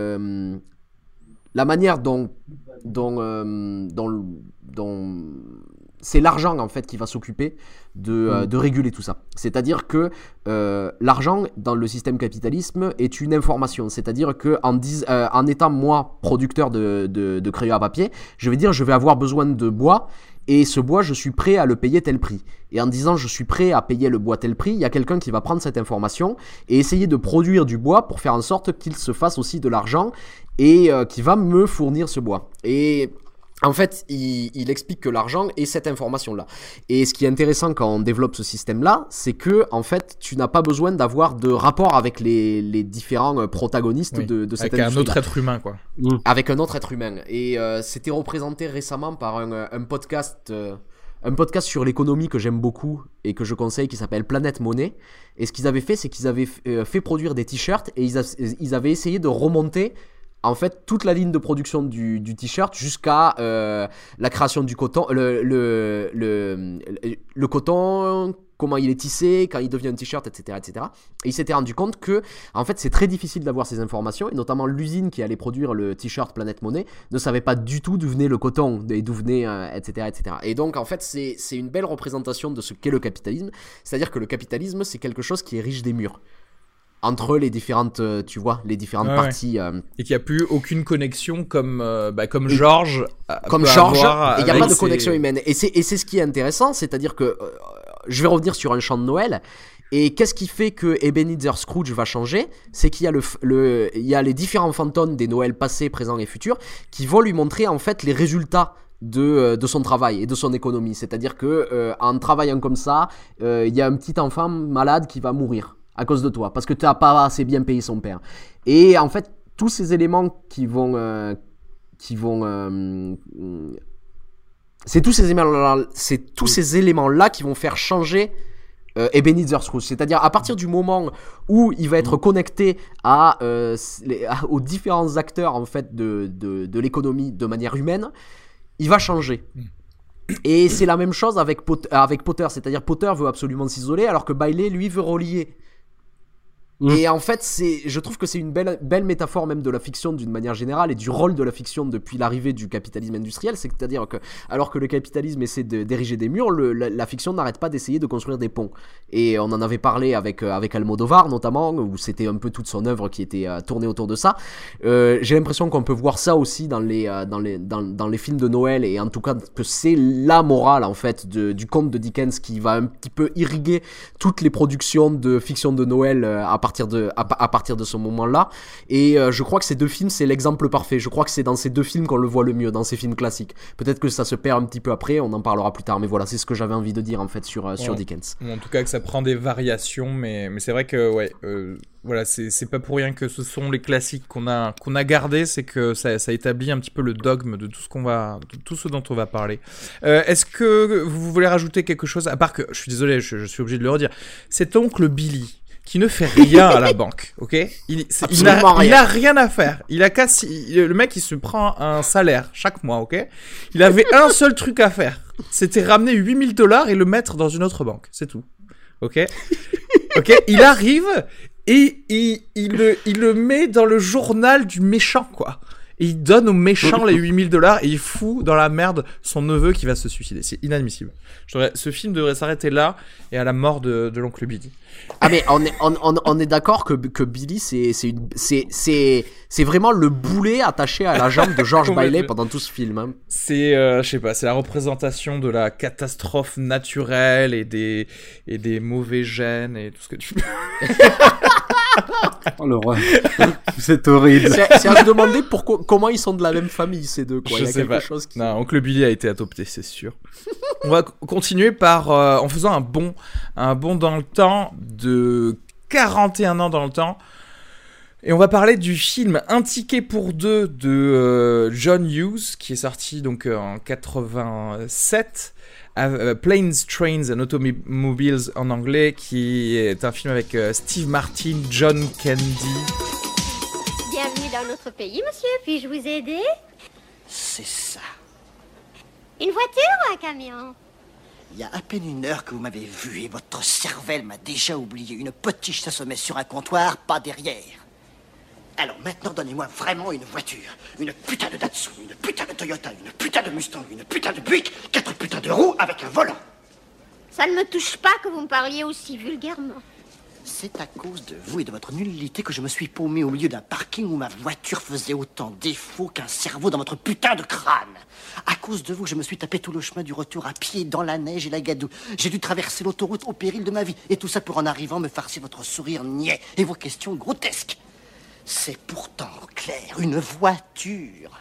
[SPEAKER 2] la manière dont c'est l'argent en fait qui va s'occuper de réguler tout ça. C'est-à-dire que l'argent dans le système capitalisme est une information. C'est-à-dire que en étant moi producteur de crayons à papier, je vais dire je vais avoir besoin de bois, et ce bois je suis prêt à le payer tel prix. Et en disant je suis prêt à payer le bois tel prix, il y a quelqu'un qui va prendre cette information et essayer de produire du bois pour faire en sorte qu'il se fasse aussi de l'argent et qui va me fournir ce bois. Et en fait, il explique que l'argent est cette information-là. Et ce qui est intéressant quand on développe ce système-là, c'est que en fait, tu n'as pas besoin d'avoir de rapport avec les différents protagonistes de cette industrie.
[SPEAKER 1] Avec un autre être humain, quoi.
[SPEAKER 2] Avec un autre être humain. Et c'était représenté récemment par un podcast sur l'économie que j'aime beaucoup et que je conseille, qui s'appelle Planète Monnaie. Et ce qu'ils avaient fait, c'est qu'ils avaient fait produire des t-shirts et ils avaient essayé de remonter en fait toute la ligne de production du t-shirt jusqu'à la création du coton, le coton, comment il est tissé, quand il devient un t-shirt, etc., etc. Et il s'était rendu compte que, en fait, c'est très difficile d'avoir ces informations, et notamment l'usine qui allait produire le t-shirt Planète Monnaie ne savait pas du tout d'où venait le coton, et d'où venait, etc., etc. Et donc, en fait, c'est une belle représentation de ce qu'est le capitalisme, c'est-à-dire que le capitalisme, c'est quelque chose qui érige des murs entre les différentes, tu vois, les différentes parties.
[SPEAKER 1] Et qu'il n'y a plus aucune connexion comme Georges.
[SPEAKER 2] Comme Georges, il n'y a pas de connexion humaine. Et c'est ce qui est intéressant, c'est-à-dire que je vais revenir sur un chant de Noël. Et qu'est-ce qui fait que Ebenezer Scrooge va changer ? C'est qu'il y a il y a les différents fantômes des Noëls passés, présents et futurs qui vont lui montrer en fait les résultats de son travail et de son économie. C'est-à-dire que en travaillant comme ça, il y a un petit enfant malade qui va mourir à cause de toi, parce que tu n'as pas assez bien payé son père. Et en fait, tous ces éléments c'est tous ces éléments-là qui vont faire changer Ebenezer Scrooge. C'est-à-dire à partir du moment où il va être connecté aux différents acteurs en fait de l'économie de manière humaine, il va changer. Et c'est la même chose avec Potter. C'est-à-dire Potter veut absolument s'isoler alors que Bailey lui veut relier. Et en fait, je trouve que c'est une belle métaphore même de la fiction d'une manière générale et du rôle de la fiction depuis l'arrivée du capitalisme industriel. C'est-à-dire que, alors que le capitalisme essaie d'ériger des murs, la fiction n'arrête pas d'essayer de construire des ponts. Et on en avait parlé avec Almodovar notamment, où c'était un peu toute son œuvre qui était tournée autour de ça. J'ai l'impression qu'on peut voir ça aussi dans les films de Noël, et en tout cas que c'est la morale en fait du conte de Dickens qui va un petit peu irriguer toutes les productions de fiction de Noël à partir de ce moment-là. Et je crois que ces deux films, c'est l'exemple parfait. Je crois que c'est dans ces deux films qu'on le voit le mieux, dans ces films classiques. Peut-être que ça se perd un petit peu après, on en parlera plus tard, mais voilà, c'est ce que j'avais envie de dire en fait sur Dickens.
[SPEAKER 1] En tout cas que ça prend des variations, mais c'est vrai que voilà, c'est pas pour rien que ce sont les classiques qu'on a gardés, c'est que ça établit un petit peu le dogme de tout ce dont on va parler. Est-ce que vous voulez rajouter quelque chose, à part que, je suis désolé, je suis obligé de le redire, cet oncle Billy qui ne fait rien à la banque, ok ? Il a rien à faire. Le mec, il se prend un salaire chaque mois, ok ? Il avait un seul truc à faire. C'était ramener $8,000 et le mettre dans une autre banque. C'est tout. Ok ? Il arrive et il le met dans le journal du méchant, quoi. Et il donne au méchant les $8,000 et il fout dans la merde son neveu qui va se suicider. C'est inadmissible. Ce film devrait s'arrêter là et à la mort de l'oncle Billy.
[SPEAKER 2] Ah mais on est d'accord que Billy c'est vraiment le boulet attaché à la jambe de George Bailey pendant tout ce film. Hein.
[SPEAKER 1] C'est je sais pas, c'est la représentation de la catastrophe naturelle et des mauvais gènes et tout ce que tu veux.
[SPEAKER 5] Oh l'horreur. C'est horrible.
[SPEAKER 2] C'est à se demander comment ils sont de la même famille ces deux, quoi.
[SPEAKER 1] Il y a quelque chose qui... Non, oncle Billy a été adopté, c'est sûr. On va continuer par en faisant un bond dans le temps de 41 ans dans le temps. Et on va parler du film Un ticket pour deux de John Hughes, qui est sorti donc en 87. Planes, Trains and Automobiles en anglais, qui est un film avec Steve Martin, John Candy.
[SPEAKER 9] Bienvenue dans notre pays, monsieur. Puis-je vous aider?
[SPEAKER 10] C'est ça.
[SPEAKER 9] Une voiture ou un camion?
[SPEAKER 10] Il y a à peine une heure que vous m'avez vu et votre cervelle m'a déjà oublié. Une potiche s'assommait sur un comptoir, pas derrière. Alors maintenant, donnez-moi vraiment une voiture. Une putain de Datsun, une putain de Toyota, une putain de Mustang, une putain de Buick, 4 putains de roues avec un volant.
[SPEAKER 9] Ça ne me touche pas que vous me parliez aussi vulgairement.
[SPEAKER 10] C'est à cause de vous et de votre nullité que je me suis paumé au milieu d'un parking où ma voiture faisait autant défaut qu'un cerveau dans votre putain de crâne. À cause de vous, je me suis tapé tout le chemin du retour à pied dans la neige et la gadoue. J'ai dû traverser l'autoroute au péril de ma vie. Et tout ça pour en arrivant me farcir votre sourire niais et vos questions grotesques. C'est pourtant clair, une voiture.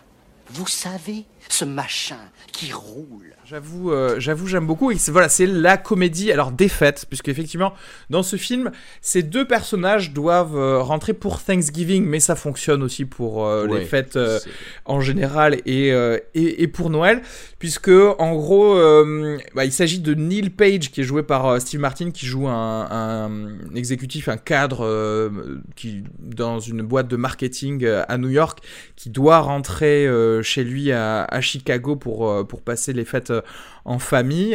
[SPEAKER 10] Vous savez, ce machin qui roule.
[SPEAKER 1] J'avoue, j'aime beaucoup. Et c'est la comédie, alors défaite, puisque effectivement, dans ce film, ces deux personnages doivent rentrer pour Thanksgiving, mais ça fonctionne aussi pour les fêtes en général et pour Noël, puisque en gros, il s'agit de Neil Page, qui est joué par Steve Martin, qui joue un exécutif, un cadre qui dans une boîte de marketing à New York, qui doit rentrer chez lui à Chicago pour passer les fêtes en famille,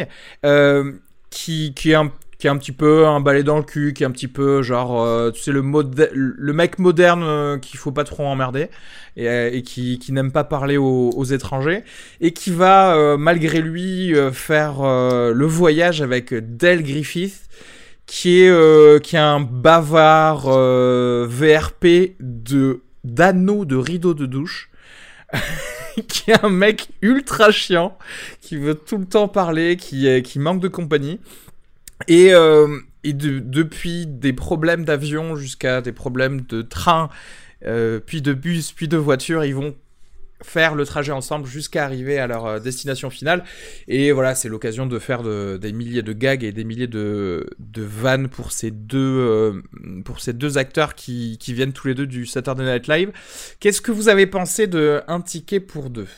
[SPEAKER 1] qui est un petit peu un balai dans le cul, qui est un petit peu genre tu sais le mec moderne qu'il faut pas trop emmerder et qui n'aime pas parler aux étrangers, et qui va malgré lui faire le voyage avec Dale Griffith, qui est un bavard VRP d'anneaux de rideaux de douche. Qui est un mec ultra chiant, qui veut tout le temps parler, qui manque de compagnie, et depuis des problèmes d'avion jusqu'à des problèmes de train, puis de bus, puis de voiture, ils vont faire le trajet ensemble jusqu'à arriver à leur destination finale. Et voilà, c'est l'occasion de faire des milliers de gags et des milliers de vannes pour ces deux acteurs qui viennent tous les deux du Saturday Night Live. Qu'est-ce que vous avez pensé de Un ticket pour deux,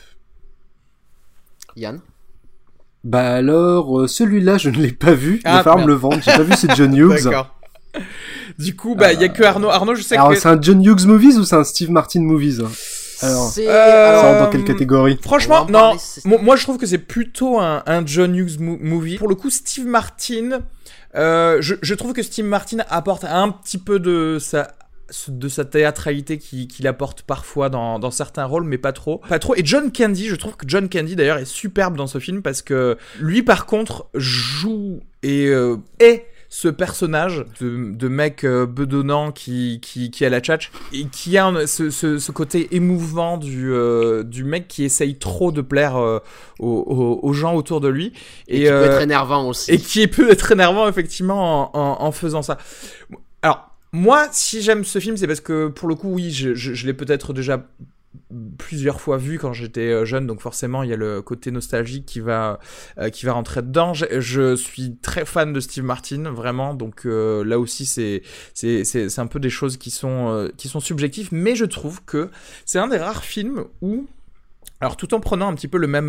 [SPEAKER 2] Yann?
[SPEAKER 5] Bah alors, celui-là, je ne l'ai pas vu. Il va falloir me le vendre. J'ai pas vu, c'est John Hughes.
[SPEAKER 1] D'accord. Du coup, il y a que Arnaud. Arnaud, je sais
[SPEAKER 5] alors,
[SPEAKER 1] que...
[SPEAKER 5] c'est un John Hughes Movies ou c'est un Steve Martin Movies? Alors, ça rentre dans quelle catégorie?
[SPEAKER 1] Franchement, non. Moi, je trouve que c'est plutôt un John Hughes movie. Pour le coup, Steve Martin, je trouve que Steve Martin apporte un petit peu de sa théâtralité qu'il apporte parfois dans certains rôles, mais pas trop. Et John Candy, je trouve que John Candy d'ailleurs est superbe dans ce film, parce que lui, par contre, joue et est ce personnage de mec bedonnant qui a la tchatch, et qui a ce côté émouvant du mec qui essaye trop de plaire aux gens autour de lui,
[SPEAKER 2] et qui peut être énervant aussi,
[SPEAKER 1] et qui peut être énervant effectivement en faisant ça. Alors moi, si j'aime ce film, c'est parce que pour le coup, oui, je l'ai peut-être déjà plusieurs fois vu quand j'étais jeune, donc forcément il y a le côté nostalgique qui va rentrer dedans. Je suis très fan de Steve Martin, vraiment, donc là aussi c'est un peu des choses qui sont subjectives, mais je trouve que c'est un des rares films où, alors tout en prenant un petit peu le même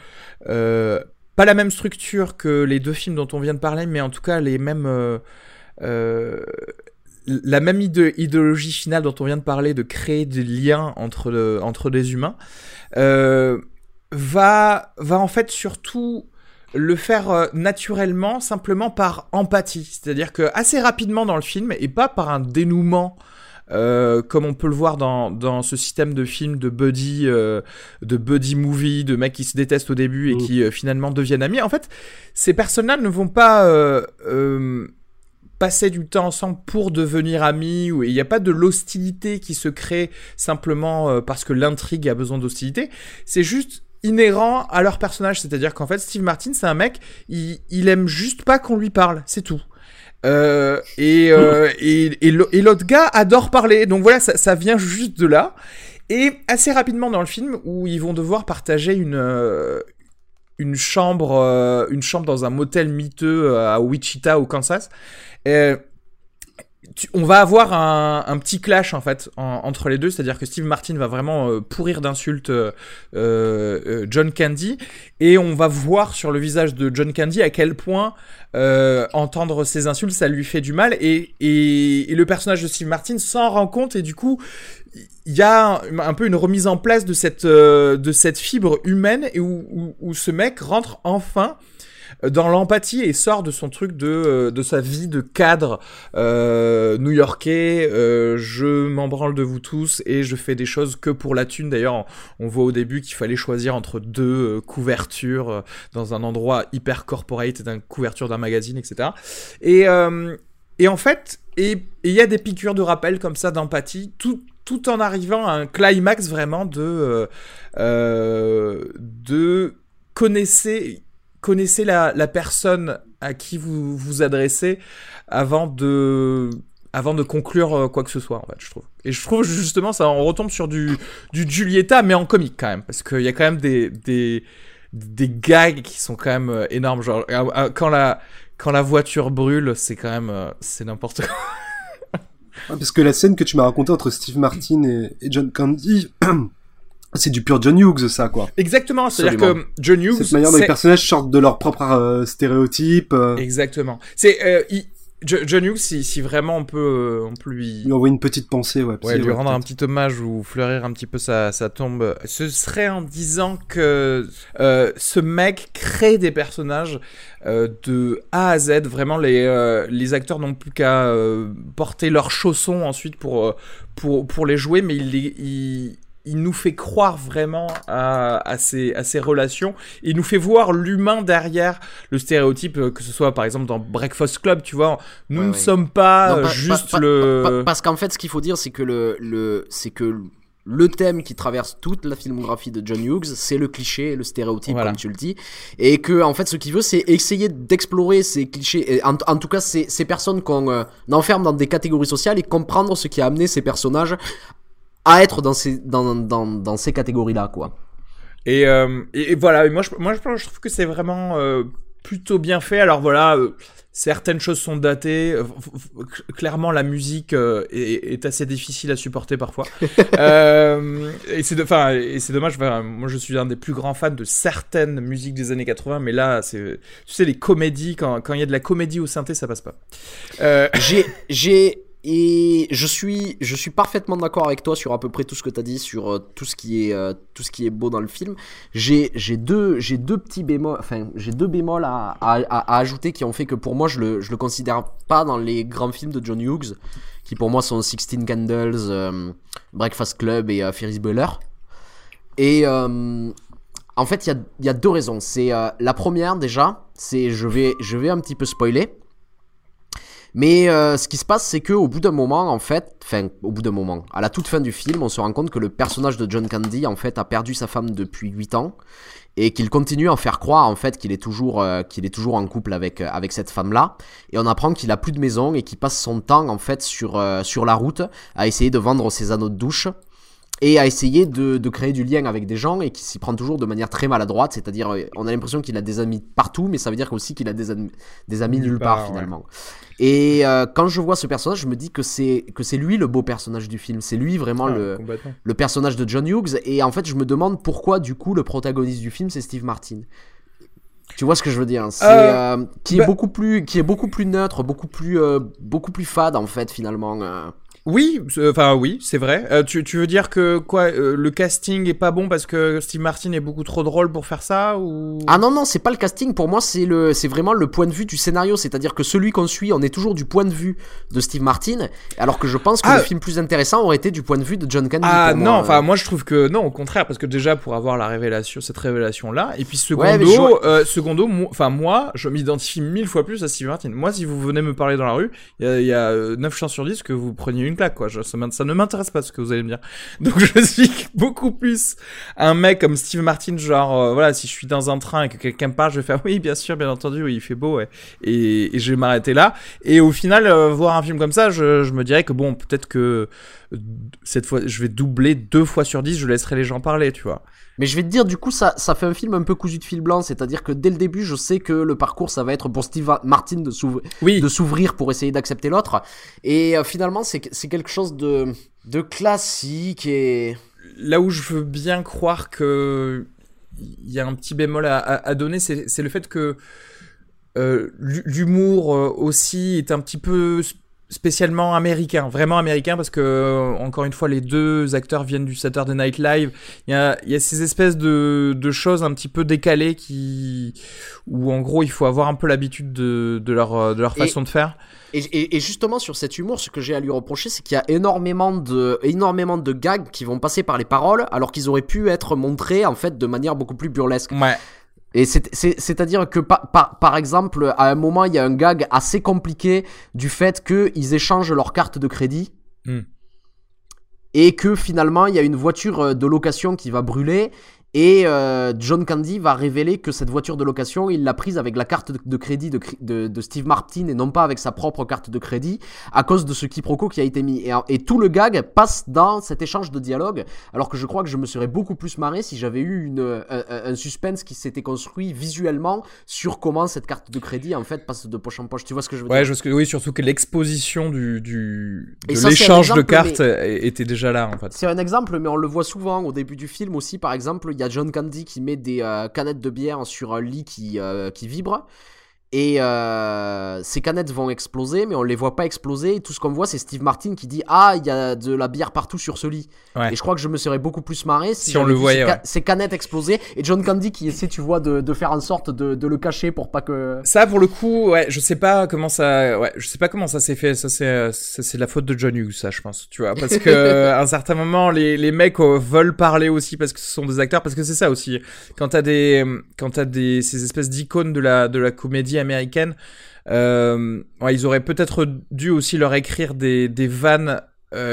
[SPEAKER 1] pas la même structure que les deux films dont on vient de parler, mais en tout cas les mêmes la même idéologie finale dont on vient de parler, de créer des liens entre des humains, va en fait surtout le faire naturellement, simplement par empathie. C'est-à-dire que assez rapidement dans le film, et pas par un dénouement comme on peut le voir dans ce système de films de buddy movie, de mecs qui se détestent au début et qui finalement deviennent amis. En fait, ces personnes-là ne vont pas passer du temps ensemble pour devenir amis, et il n'y a pas de l'hostilité qui se crée simplement parce que l'intrigue a besoin d'hostilité. C'est juste inhérent à leur personnage, c'est-à-dire qu'en fait Steve Martin, c'est un mec, il aime juste pas qu'on lui parle, c'est tout. Et l'autre gars adore parler, donc voilà, ça vient juste de là. Et assez rapidement dans le film, où ils vont devoir partager une chambre dans un motel miteux à Wichita au Kansas, on va avoir un petit clash en fait entre les deux, c'est-à-dire que Steve Martin va vraiment pourrir d'insultes John Candy, et on va voir sur le visage de John Candy à quel point entendre ces insultes ça lui fait du mal, et le personnage de Steve Martin s'en rend compte, et du coup il y a un peu une remise en place de cette fibre humaine, et où ce mec rentre enfin dans l'empathie et sort de son truc de sa vie de cadre new-yorkais. Je m'en branle de vous tous et je fais des choses que pour la thune. D'ailleurs, on voit au début qu'il fallait choisir entre deux couvertures dans un endroit hyper corporate, d'une couverture d'un magazine, etc. Et en fait, il y a des piqûres de rappel comme ça d'empathie, tout en arrivant à un climax vraiment de connaissez la personne à qui vous vous adressez avant de avant de conclure quoi que ce soit, en fait, je trouve. Et je trouve justement ça, on retombe sur du Giulietta, mais en comique quand même, parce qu'il y a quand même des gags qui sont quand même énormes. Genre quand la voiture brûle, c'est quand même c'est n'importe quoi.
[SPEAKER 5] Parce que la scène que tu m'as racontée entre Steve Martin et John Candy, c'est du pur John Hughes, ça, quoi.
[SPEAKER 1] Exactement, c'est-à-dire que John Hughes...
[SPEAKER 5] Cette manière dont les personnages sortent de leurs propres stéréotypes.
[SPEAKER 1] Exactement. C'est... John Hughes, si vraiment on peut lui
[SPEAKER 5] envoyer une petite pensée, lui
[SPEAKER 1] rendre un petit hommage ou fleurir un petit peu sa tombe, ce serait en disant que ce mec crée des personnages de A à Z. Vraiment, les acteurs n'ont plus qu'à porter leurs chaussons ensuite pour les jouer, mais il nous fait croire vraiment à ces relations. Il nous fait voir l'humain derrière le stéréotype, que ce soit par exemple dans Breakfast Club, tu vois. Nous ne sommes pas juste
[SPEAKER 2] parce qu'en fait, ce qu'il faut dire, c'est que le thème qui traverse toute la filmographie de John Hughes, c'est le cliché, le stéréotype, comme tu le dis. Et que, en fait, ce qu'il veut, c'est essayer d'explorer ces clichés, et en tout cas, ces personnes qu'on enferme dans des catégories sociales, et comprendre ce qui a amené ces personnages à être dans ces catégories-là, quoi.
[SPEAKER 1] Et voilà, moi je trouve que c'est vraiment plutôt bien fait. Alors voilà, certaines choses sont datées. Clairement, la musique est assez difficile à supporter parfois. Et c'est dommage. Moi, je suis un des plus grands fans de certaines musiques des années 80, mais là, tu sais, les comédies, quand il y a de la comédie au synthé, ça passe pas.
[SPEAKER 2] Et je suis parfaitement d'accord avec toi sur à peu près tout ce que tu as dit sur tout ce qui est beau dans le film. J'ai deux petits bémols, j'ai deux bémols à ajouter qui ont fait que pour moi je le considère pas dans les grands films de John Hughes, qui pour moi sont 16 Candles, Breakfast Club et Ferris Bueller. Et en fait il y a deux raisons. C'est la première déjà, c'est je vais un petit peu spoiler. Mais ce qui se passe, c'est que au bout d'un moment, à la toute fin du film, on se rend compte que le personnage de John Candy, en fait, a perdu sa femme depuis 8 ans et qu'il continue à en faire croire, en fait, qu'il est toujours en couple avec cette femme-là. Et on apprend qu'il a plus de maison et qu'il passe son temps, en fait, sur la route à essayer de vendre ses anneaux de douche et à essayer de créer du lien avec des gens, et qui s'y prend toujours de manière très maladroite. C'est-à-dire, on a l'impression qu'il a des amis partout, mais ça veut dire aussi qu'il a des amis nulle part, finalement. Ouais. Et quand je vois ce personnage, je me dis que c'est lui le beau personnage du film. C'est lui vraiment le personnage de John Hughes. Et en fait, je me demande pourquoi, du coup, le protagoniste du film, c'est Steve Martin. Tu vois ce que je veux dire, qui est beaucoup plus neutre, beaucoup plus fade, en fait, finalement.
[SPEAKER 1] Oui, c'est vrai. Tu veux dire que le casting est pas bon parce que Steve Martin est beaucoup trop drôle pour faire ça, ou...
[SPEAKER 2] Ah non, c'est pas le casting. Pour moi, c'est vraiment le point de vue du scénario. C'est-à-dire que celui qu'on suit, on est toujours du point de vue de Steve Martin, alors que je pense que le film plus intéressant aurait été du point de vue de John Candy.
[SPEAKER 1] Ah non, moi je trouve que non, au contraire, parce que déjà pour avoir cette révélation là, et puis secondo, moi je m'identifie 1000 fois plus à Steve Martin. Moi, si vous venez me parler dans la rue, il y a 9 chances sur 10 que vous preniez une claque, quoi. Ça ne m'intéresse pas ce que vous allez me dire. Donc je suis beaucoup plus un mec comme Steve Martin, genre voilà, si je suis dans un train et que quelqu'un me parle, je vais faire oui, bien sûr, bien entendu, oui, il fait beau, ouais. Et je vais m'arrêter là. Et au final, voir un film comme ça, je me dirais que bon, peut-être que cette fois, je vais doubler 2 fois sur 10, je laisserai les gens parler, tu vois.
[SPEAKER 2] Mais je vais te dire, du coup, ça fait un film un peu cousu de fil blanc, c'est-à-dire que dès le début, je sais que le parcours, ça va être pour Steve Martin de s'ouvrir pour essayer d'accepter l'autre. Et finalement, c'est quelque chose de classique. Et
[SPEAKER 1] là où je veux bien croire que il y a un petit bémol à donner, c'est le fait que l'humour aussi est un petit peu spécialement américain, vraiment américain, parce que encore une fois, les deux acteurs viennent du Saturday Night Live. Il y a ces espèces de choses un petit peu décalées où en gros il faut avoir un peu l'habitude de leur façon de faire.
[SPEAKER 2] Et justement, sur cet humour, ce que j'ai à lui reprocher, c'est qu'il y a énormément de gags qui vont passer par les paroles, alors qu'ils auraient pu être montrés en fait de manière beaucoup plus burlesque.
[SPEAKER 1] Ouais.
[SPEAKER 2] Et c'est-à-dire que par exemple, à un moment, il y a un gag assez compliqué du fait qu'ils échangent leur carte de crédit et que finalement, il y a une voiture de location qui va brûler Et John Candy va révéler que cette voiture de location, il l'a prise avec la carte de crédit de Steve Martin et non pas avec sa propre carte de crédit à cause de ce quiproquo qui a été mis. Et tout le gag passe dans cet échange de dialogue, alors que je crois que je me serais beaucoup plus marré si j'avais eu un suspense qui s'était construit visuellement sur comment cette carte de crédit en fait passe de poche en poche. Tu vois ce que je veux dire ?
[SPEAKER 1] Ouais, oui, surtout que l'exposition de l'échange de cartes était déjà là en fait.
[SPEAKER 2] C'est un exemple, mais on le voit souvent au début du film aussi. Par exemple, il y a John Candy qui met des canettes de bière sur un lit qui vibre. Et ces canettes vont exploser, mais on les voit pas exploser. Et tout ce qu'on voit, c'est Steve Martin qui dit « Ah, il y a de la bière partout sur ce lit. » Et je crois que je me serais beaucoup plus marré si
[SPEAKER 1] on le voyait.
[SPEAKER 2] Ces canettes exploser. Et John Candy qui essaie, tu vois, de faire en sorte de le cacher pour pas que...
[SPEAKER 1] Ça, pour le coup, je sais pas comment ça s'est fait. Ça, c'est la faute de John Hughes, ça, je pense. Tu vois, parce que à un certain moment, les mecs veulent parler aussi parce que ce sont des acteurs. Parce que c'est ça aussi. Quand t'as ces espèces d'icônes de la comédie américaine, ils auraient peut-être dû aussi leur écrire des vannes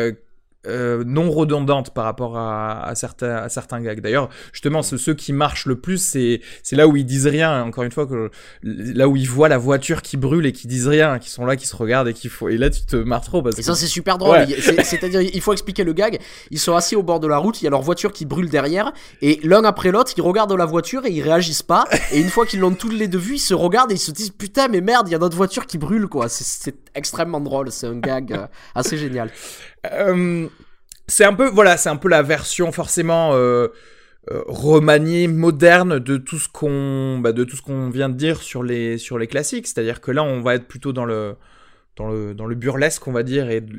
[SPEAKER 1] non redondantes par rapport à certains gags. D'ailleurs, justement, ceux qui marchent le plus, c'est là où ils disent rien. Encore une fois, là où ils voient la voiture qui brûle et qui disent rien, qui sont là, qui se regardent et là tu te marres trop parce
[SPEAKER 2] et ça c'est super drôle. C'est-à-dire, il faut expliquer le gag. Ils sont assis au bord de la route, il y a leur voiture qui brûle derrière, et l'un après l'autre, ils regardent la voiture et ils réagissent pas. Et une fois qu'ils l'ont tous les deux vus, ils se regardent et ils se disent putain mais merde, il y a notre voiture qui brûle quoi. C'est extrêmement drôle. C'est un gag assez génial.
[SPEAKER 1] C'est un peu la version forcément remaniée, moderne de tout ce qu'on vient de dire sur les classiques. C'est-à-dire que là, on va être plutôt dans le burlesque, on va dire, et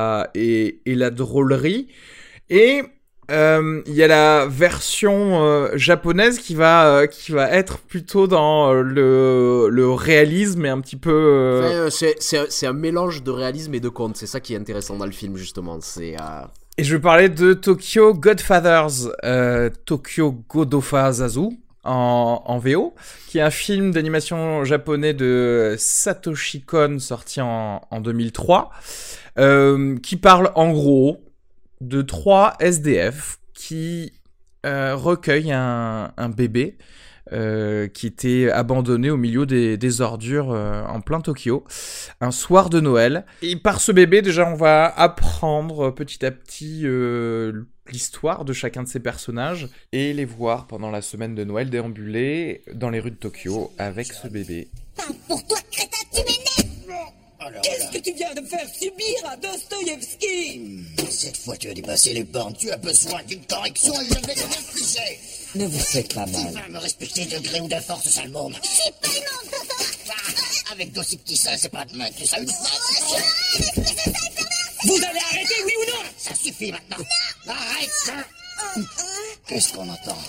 [SPEAKER 1] la drôlerie. Et il y a la version japonaise qui va être plutôt dans le réalisme et un petit peu.
[SPEAKER 2] C'est un mélange de réalisme et de conte. C'est ça qui est intéressant dans le film justement.
[SPEAKER 1] Et je vais parler de Tokyo Godfathers, Tokyo Godofadazu en VO, qui est un film d'animation japonais de Satoshi Kon sorti en 2003, qui parle en gros de 3 SDF qui recueillent un bébé qui était abandonné au milieu des ordures en plein Tokyo un soir de Noël. Et par ce bébé, déjà, on va apprendre petit à petit l'histoire de chacun de ces personnages et les voir pendant la semaine de Noël déambuler dans les rues de Tokyo avec ce bébé.
[SPEAKER 11] Pour toi, crétin, tu m'énerves! Qu'est-ce que tu viens de faire subir à Dostoïevski?
[SPEAKER 10] Cette fois, tu as dépassé les bornes. Tu as besoin d'une correction et je vais te l'infliger.
[SPEAKER 11] Ne vous faites pas mal.
[SPEAKER 10] Tu vas me respecter de gré ou de force, sale monde.
[SPEAKER 11] C'est pas le monde,
[SPEAKER 10] Avec d'aussi petits seins, c'est pas demain que tu seras une femme.
[SPEAKER 11] Vous allez arrêter, oui ou non?
[SPEAKER 10] Ça suffit maintenant. Non. Arrête ça. Qu'est-ce qu'on entend?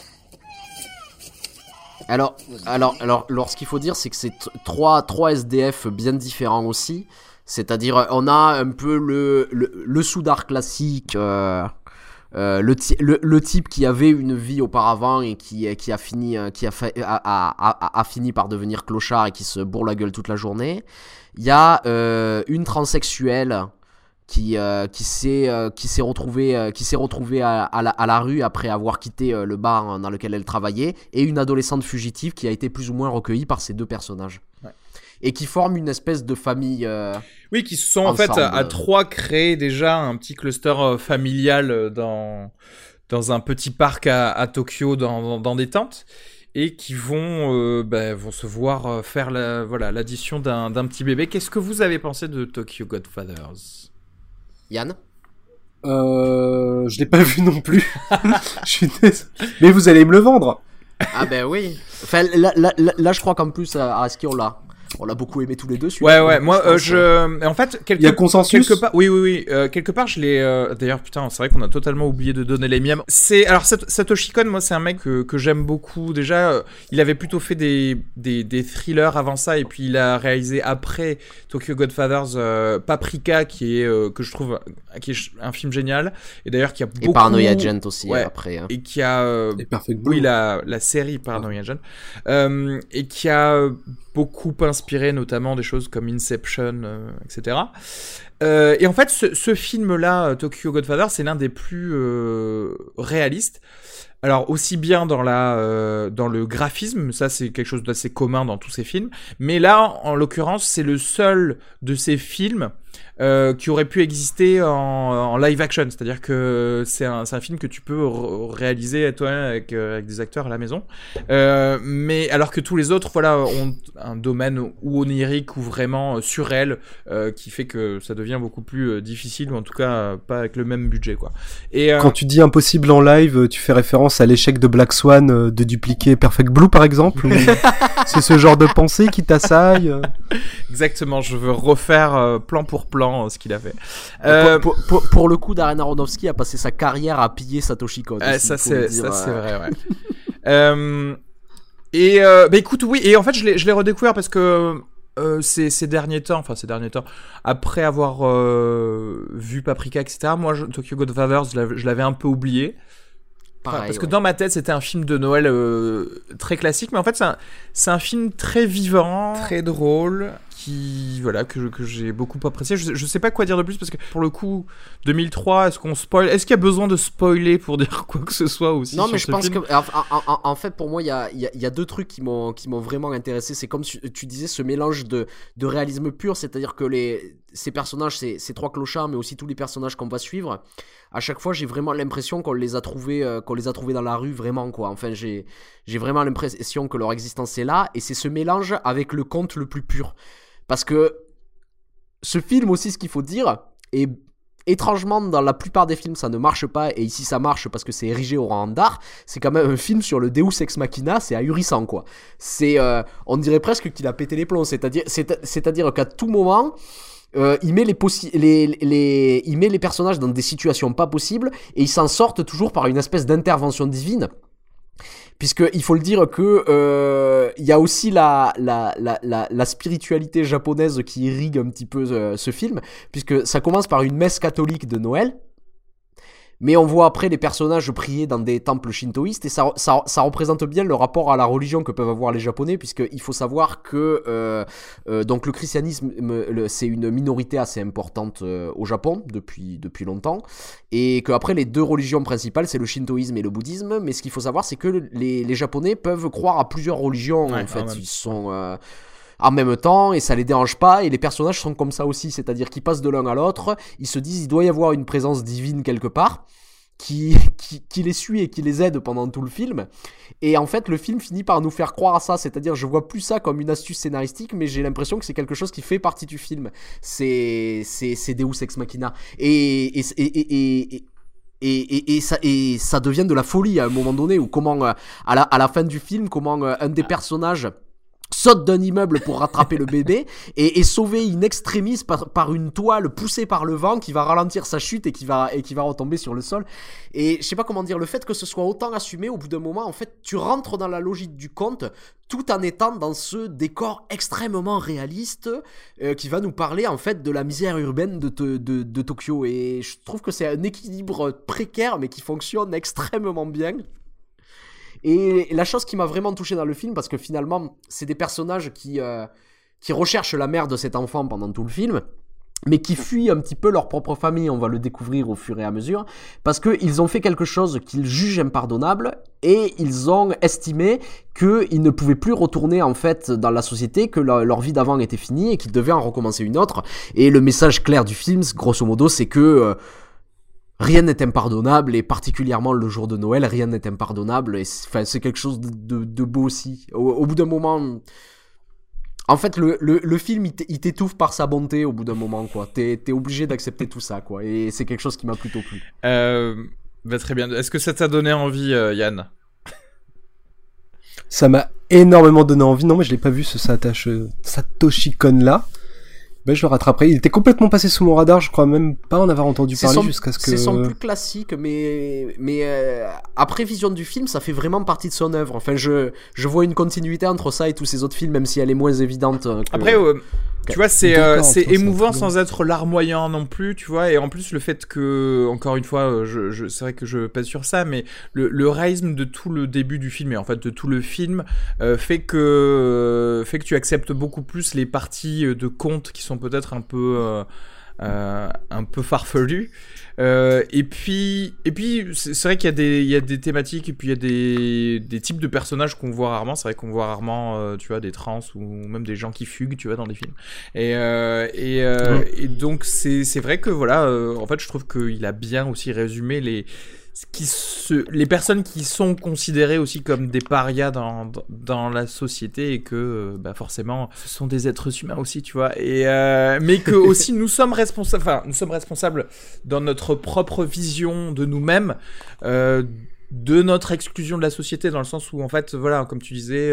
[SPEAKER 2] Alors, ce qu'il faut dire, c'est que c'est trois SDF bien différents aussi. C'est-à-dire, on a un peu le soudard classique, le type qui avait une vie auparavant et qui a fini par devenir clochard et qui se bourre la gueule toute la journée. Il y a une transsexuelle qui s'est retrouvée à la rue après avoir quitté le bar dans lequel elle travaillait, et une adolescente fugitive qui a été plus ou moins recueillie par ces deux personnages. Ouais. Et qui forment une espèce de famille
[SPEAKER 1] oui, qui se sont ensemble. En fait à 3 créé déjà un petit cluster familial dans un petit parc à Tokyo dans des tentes, et qui vont se voir faire l'addition d'un petit bébé. Qu'est-ce que vous avez pensé de Tokyo Godfathers?
[SPEAKER 2] Yann?
[SPEAKER 5] Je l'ai pas vu non plus. Je suis désolé. Mais vous allez me le vendre.
[SPEAKER 2] Ah ben oui. Enfin, là je crois qu'en plus à Aski on l'a beaucoup aimé tous les deux.
[SPEAKER 1] Ouais. Moi, en fait,
[SPEAKER 5] il y a consensus.
[SPEAKER 1] Quelque part, oui. Quelque part, je l'ai. D'ailleurs, putain, c'est vrai qu'on a totalement oublié de donner les miams. Alors, Satoshi Kon, moi, c'est un mec que j'aime beaucoup. Déjà, il avait plutôt fait des thrillers avant ça, et puis il a réalisé après Tokyo Godfathers Paprika, qui est que je trouve qui est un film génial. Et d'ailleurs, qui a beaucoup.
[SPEAKER 2] Et Paranoia Agent aussi après. Hein.
[SPEAKER 1] Et qui a.
[SPEAKER 5] Perfect Blue.
[SPEAKER 1] Oui, la série Paranoia Agent, et qui a beaucoup inspiré inspiré notamment des choses comme Inception, etc. Et en fait, ce film-là, Tokyo Godfather, c'est l'un des plus réalistes. Alors aussi bien dans le graphisme, ça c'est quelque chose d'assez commun dans tous ces films, mais là en l'occurrence c'est le seul de ces films qui aurait pu exister en live action, c'est-à-dire que c'est un film que tu peux réaliser toi-même avec des acteurs à la maison, mais alors que tous les autres ont un domaine ou onirique ou vraiment surréel qui fait que ça devient beaucoup plus difficile, ou en tout cas pas avec le même budget quoi. Et
[SPEAKER 5] quand tu dis impossible en live, tu fais référence à l'échec de Black Swan de dupliquer Perfect Blue par exemple, ou c'est ce genre de pensée qui t'assaille?
[SPEAKER 1] Exactement, je veux refaire plan pour plan ce qu'il a fait.
[SPEAKER 2] Pour le coup, Darren Aronofsky a passé sa carrière à piller Satoshi Kon.
[SPEAKER 1] Ça c'est vrai, ouais. Écoute, oui, et en fait je l'ai redécouvert parce que ces derniers temps, après avoir vu Paprika, etc., moi Tokyo Godfather, je l'avais un peu oublié.
[SPEAKER 2] Pareil,
[SPEAKER 1] parce que dans ma tête c'était un film de Noël très classique, mais en fait c'est un film très vivant, très drôle, que j'ai beaucoup apprécié. Je sais pas quoi dire de plus parce que pour le coup 2003, est-ce qu'il y a besoin de spoiler pour dire quoi que ce soit aussi?
[SPEAKER 2] Non, mais je pense que en fait pour moi il y a deux trucs qui m'ont vraiment intéressé. C'est comme tu disais, ce mélange de réalisme pur, c'est-à-dire que ces personnages, ces trois clochards, mais aussi tous les personnages qu'on va suivre, à chaque fois j'ai vraiment l'impression qu'on les a trouvés dans la rue, vraiment quoi. Enfin j'ai vraiment l'impression que leur existence est là, et c'est ce mélange avec le conte le plus pur. Parce que ce film aussi, ce qu'il faut dire, et étrangement dans la plupart des films ça ne marche pas, et ici ça marche parce que c'est érigé au rang d'art, c'est quand même un film sur le Deus Ex Machina, c'est ahurissant quoi. On dirait presque qu'il a pété les plombs, c'est-à-dire qu'à tout moment il met les personnages dans des situations pas possibles, et ils s'en sortent toujours par une espèce d'intervention divine. Puisqu'il faut le dire que y a aussi la spiritualité japonaise qui irrigue un petit peu ce film, puisque ça commence par une messe catholique de Noël, mais on voit après les personnages prier dans des temples shintoïstes, et ça représente bien le rapport à la religion que peuvent avoir les Japonais, puisqu'il faut savoir que donc le christianisme c'est une minorité assez importante au Japon depuis longtemps, et qu'après les deux religions principales c'est le shintoïsme et le bouddhisme. Mais ce qu'il faut savoir, c'est que les Japonais peuvent croire à plusieurs religions, en fait. Ils sont en même temps, et ça les dérange pas, et les personnages sont comme ça aussi, c'est-à-dire qu'ils passent de l'un à l'autre, ils se disent il doit y avoir une présence divine quelque part qui les suit et qui les aide pendant tout le film. Et en fait le film finit par nous faire croire à ça, c'est-à-dire je vois plus ça comme une astuce scénaristique, mais j'ai l'impression que c'est quelque chose qui fait partie du film. C'est Deus Ex Machina, et ça devient de la folie à un moment donné, où comment à la fin du film, comment un des personnages saute d'un immeuble pour rattraper le bébé et sauver in extremis par une toile poussée par le vent qui va ralentir sa chute et qui va retomber sur le sol. Et je sais pas comment dire, le fait que ce soit autant assumé, au bout d'un moment, en fait, tu rentres dans la logique du conte tout en étant dans ce décor extrêmement réaliste qui va nous parler en fait de la misère urbaine de Tokyo. Et je trouve que c'est un équilibre précaire mais qui fonctionne extrêmement bien. Et la chose qui m'a vraiment touché dans le film, parce que finalement c'est des personnages qui recherchent la mère de cet enfant pendant tout le film, mais qui fuient un petit peu leur propre famille, on va le découvrir au fur et à mesure, parce qu'ils ont fait quelque chose qu'ils jugent impardonnable, et ils ont estimé qu'ils ne pouvaient plus retourner en fait dans la société, que leur vie d'avant était finie et qu'ils devaient en recommencer une autre. Et le message clair du film, grosso modo, c'est que rien n'est impardonnable, et particulièrement le jour de Noël, rien n'est impardonnable, et c'est quelque chose de beau aussi. Au bout d'un moment, en fait, le film, il t'étouffe par sa bonté au bout d'un moment, quoi. T'es obligé d'accepter tout ça, quoi, et c'est quelque chose qui m'a plutôt plu.
[SPEAKER 1] Très bien. Est-ce que ça t'a donné envie, Yann ?
[SPEAKER 5] Ça m'a énormément donné envie. Non, mais je l'ai pas vu, ce Satoshi Kon là. je le rattraperai. Il était complètement passé sous mon radar, je crois même pas en avoir entendu parler jusqu'à ce que...
[SPEAKER 2] C'est son plus classique, mais après vision du film, ça fait vraiment partie de son œuvre. Enfin, je vois une continuité entre ça et tous ces autres films, même si elle est moins évidente.
[SPEAKER 1] Après, tu vois, c'est émouvant sans être larmoyant non plus, tu vois. Et en plus, le fait que, encore une fois, c'est vrai que je pèse sur ça, mais le rythme de tout le début du film et en fait de tout le film fait que tu acceptes beaucoup plus les parties de contes qui sont peut-être un peu farfelues. Et puis c'est vrai qu'il y a des thématiques et puis il y a des types de personnages qu'on voit rarement. C'est vrai qu'on voit rarement tu vois, des trans ou même des gens qui fuguent, tu vois, dans des films. Et donc c'est vrai que voilà, en fait je trouve qu'il a bien aussi résumé les personnes qui sont considérées aussi comme des parias dans la société et que forcément ce sont des êtres humains aussi, tu vois, et mais que aussi nous sommes responsables dans notre propre vision de nous-mêmes, de notre exclusion de la société, dans le sens où en fait voilà, comme tu disais,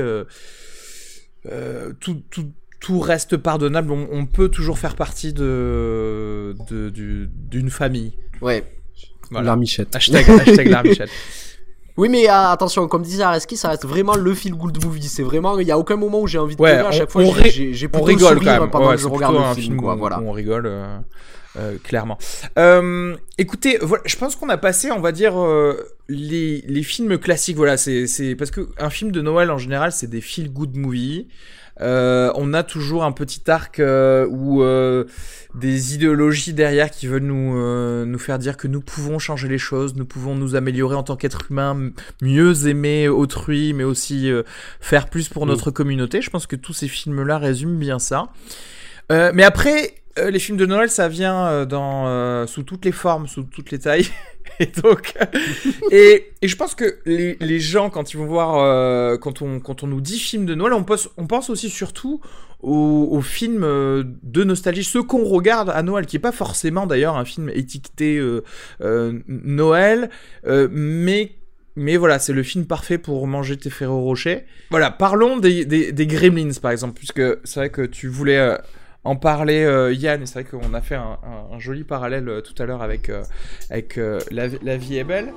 [SPEAKER 1] tout reste pardonnable, on peut toujours faire partie d'une famille.
[SPEAKER 2] Ouais.
[SPEAKER 1] Voilà.
[SPEAKER 5] L'armichette.
[SPEAKER 1] Hashtag l'armichette.
[SPEAKER 2] Oui, mais attention, comme disait Areski, ça reste vraiment le feel-good movie. C'est vraiment, il y a aucun moment où j'ai envie de pleurer. À chaque fois, j'ai plutôt
[SPEAKER 1] rigole
[SPEAKER 2] le sourire pendant que je regarde le
[SPEAKER 1] film,
[SPEAKER 2] film, quoi. Voilà.
[SPEAKER 1] On rigole, clairement. Écoutez, voilà, je pense qu'on a passé, on va dire, les films classiques. Voilà, c'est parce que un film de Noël en général, c'est des feel-good movies. On a toujours un petit arc ou des idéologies derrière qui veulent nous faire dire que nous pouvons changer les choses, nous pouvons nous améliorer en tant qu'être humain, mieux aimer autrui, mais aussi faire plus pour notre communauté. Je pense que tous ces films-là résument bien ça. Mais après, les films de Noël, ça vient sous toutes les formes, sous toutes les tailles. Et donc, et je pense que les gens, quand ils vont voir, quand on nous dit film de Noël, on pense aussi surtout aux films de nostalgie, ceux qu'on regarde à Noël, qui est pas forcément d'ailleurs un film étiqueté Noël, mais voilà, c'est le film parfait pour manger tes Ferrero Rocher. Voilà, parlons des Gremlins par exemple, puisque c'est vrai que tu voulais en parler, Yann, et c'est vrai qu'on a fait un joli parallèle tout à l'heure avec La vie est belle.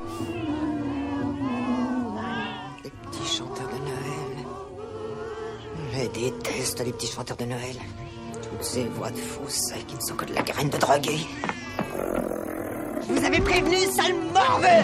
[SPEAKER 11] Les petits chanteurs de Noël. Je déteste les petits chanteurs de Noël. Toutes ces voix de fausses qui ne sont que de la graine de drogué. Je vous avais prévenu, sale morveux!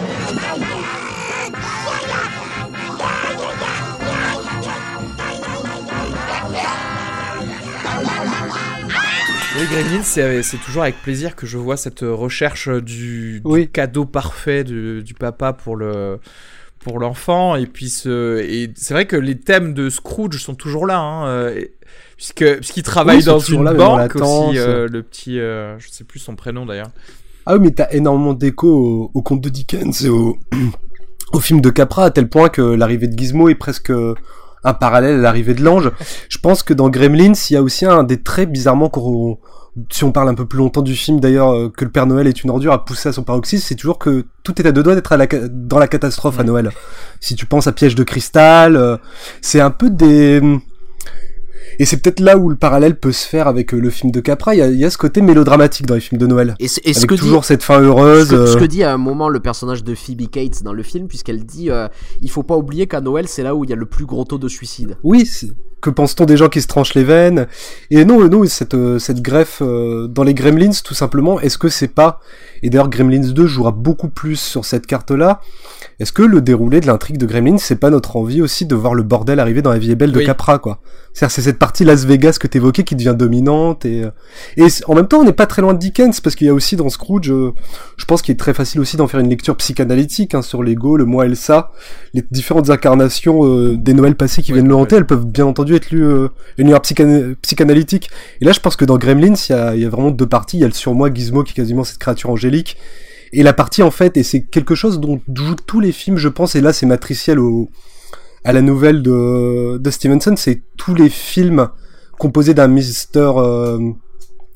[SPEAKER 1] Les Gremlins, c'est toujours avec plaisir que je vois cette recherche du cadeau parfait du papa pour l'enfant, et puis et c'est vrai que les thèmes de Scrooge sont toujours là, puisqu'il travaille dans une banque aussi, le petit, je sais plus son prénom d'ailleurs.
[SPEAKER 5] Ah oui, mais t'as énormément d'écho au conte de Dickens et au film de Capra, à tel point que l'arrivée de Gizmo est presque un parallèle à l'arrivée de l'ange. Je pense que dans Gremlins, il y a aussi un des traits bizarrement si on parle un peu plus longtemps du film d'ailleurs, que le Père Noël est une ordure à pousser à son paroxysme, c'est toujours que tout est à deux doigts d'être dans la catastrophe à Noël. Si tu penses à Piège de cristal, c'est un peu et c'est peut-être là où le parallèle peut se faire avec le film de Capra. Il y a ce côté mélodramatique dans les films de Noël. Avec toujours cette fin heureuse.
[SPEAKER 2] Ce que dit à un moment le personnage de Phoebe Cates dans le film, puisqu'elle dit il faut pas oublier qu'à Noël, c'est là où il y a le plus gros taux de suicide.
[SPEAKER 5] Oui, que pense-t-on des gens qui se tranchent les veines? Et non, cette greffe dans les Gremlins, tout simplement, est-ce que c'est pas... Et d'ailleurs, Gremlins 2 jouera beaucoup plus sur cette carte-là. Est-ce que le déroulé de l'intrigue de Gremlins, c'est pas notre envie aussi de voir le bordel arriver dans La vie est belle de Capra, quoi? C'est-à-dire, c'est cette partie Las Vegas que t'évoquais qui devient dominante, et en même temps, on n'est pas très loin de Dickens, parce qu'il y a aussi dans Scrooge, je pense qu'il est très facile aussi d'en faire une lecture psychanalytique, sur l'ego, le moi Elsa, les différentes incarnations des Noëls passés qui viennent le hanter, elles peuvent bien entendu être lues une lueur psychanalytique. Et là, je pense que dans Gremlins, il y a vraiment deux parties. Il y a le surmoi Gizmo qui est quasiment cette créature angélique, et la partie en fait, et c'est quelque chose dont jouent tous les films, je pense, et là c'est matriciel à la nouvelle de Stevenson, c'est tous les films composés d'un Mr.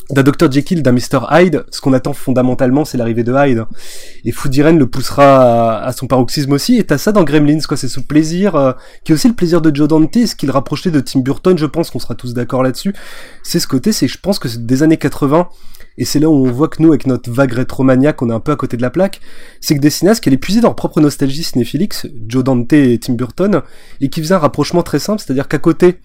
[SPEAKER 5] d'un Dr Jekyll, d'un Mr Hyde. Ce qu'on attend fondamentalement, c'est l'arrivée de Hyde. Et Food Irene le poussera à son paroxysme aussi. Et t'as ça dans Gremlins, quoi. C'est ce plaisir, qui est aussi le plaisir de Joe Dante, ce qui le rapprochait de Tim Burton, je pense qu'on sera tous d'accord là-dessus. C'est ce côté, je pense que c'est des années 80, et c'est là où on voit que nous, avec notre vague rétromaniaque, on est un peu à côté de la plaque. C'est que des cinéastes qui allaient puiser dans leur propre nostalgie cinéphilique, Joe Dante et Tim Burton, et qui faisaient un rapprochement très simple, c'est-à-dire qu'à côté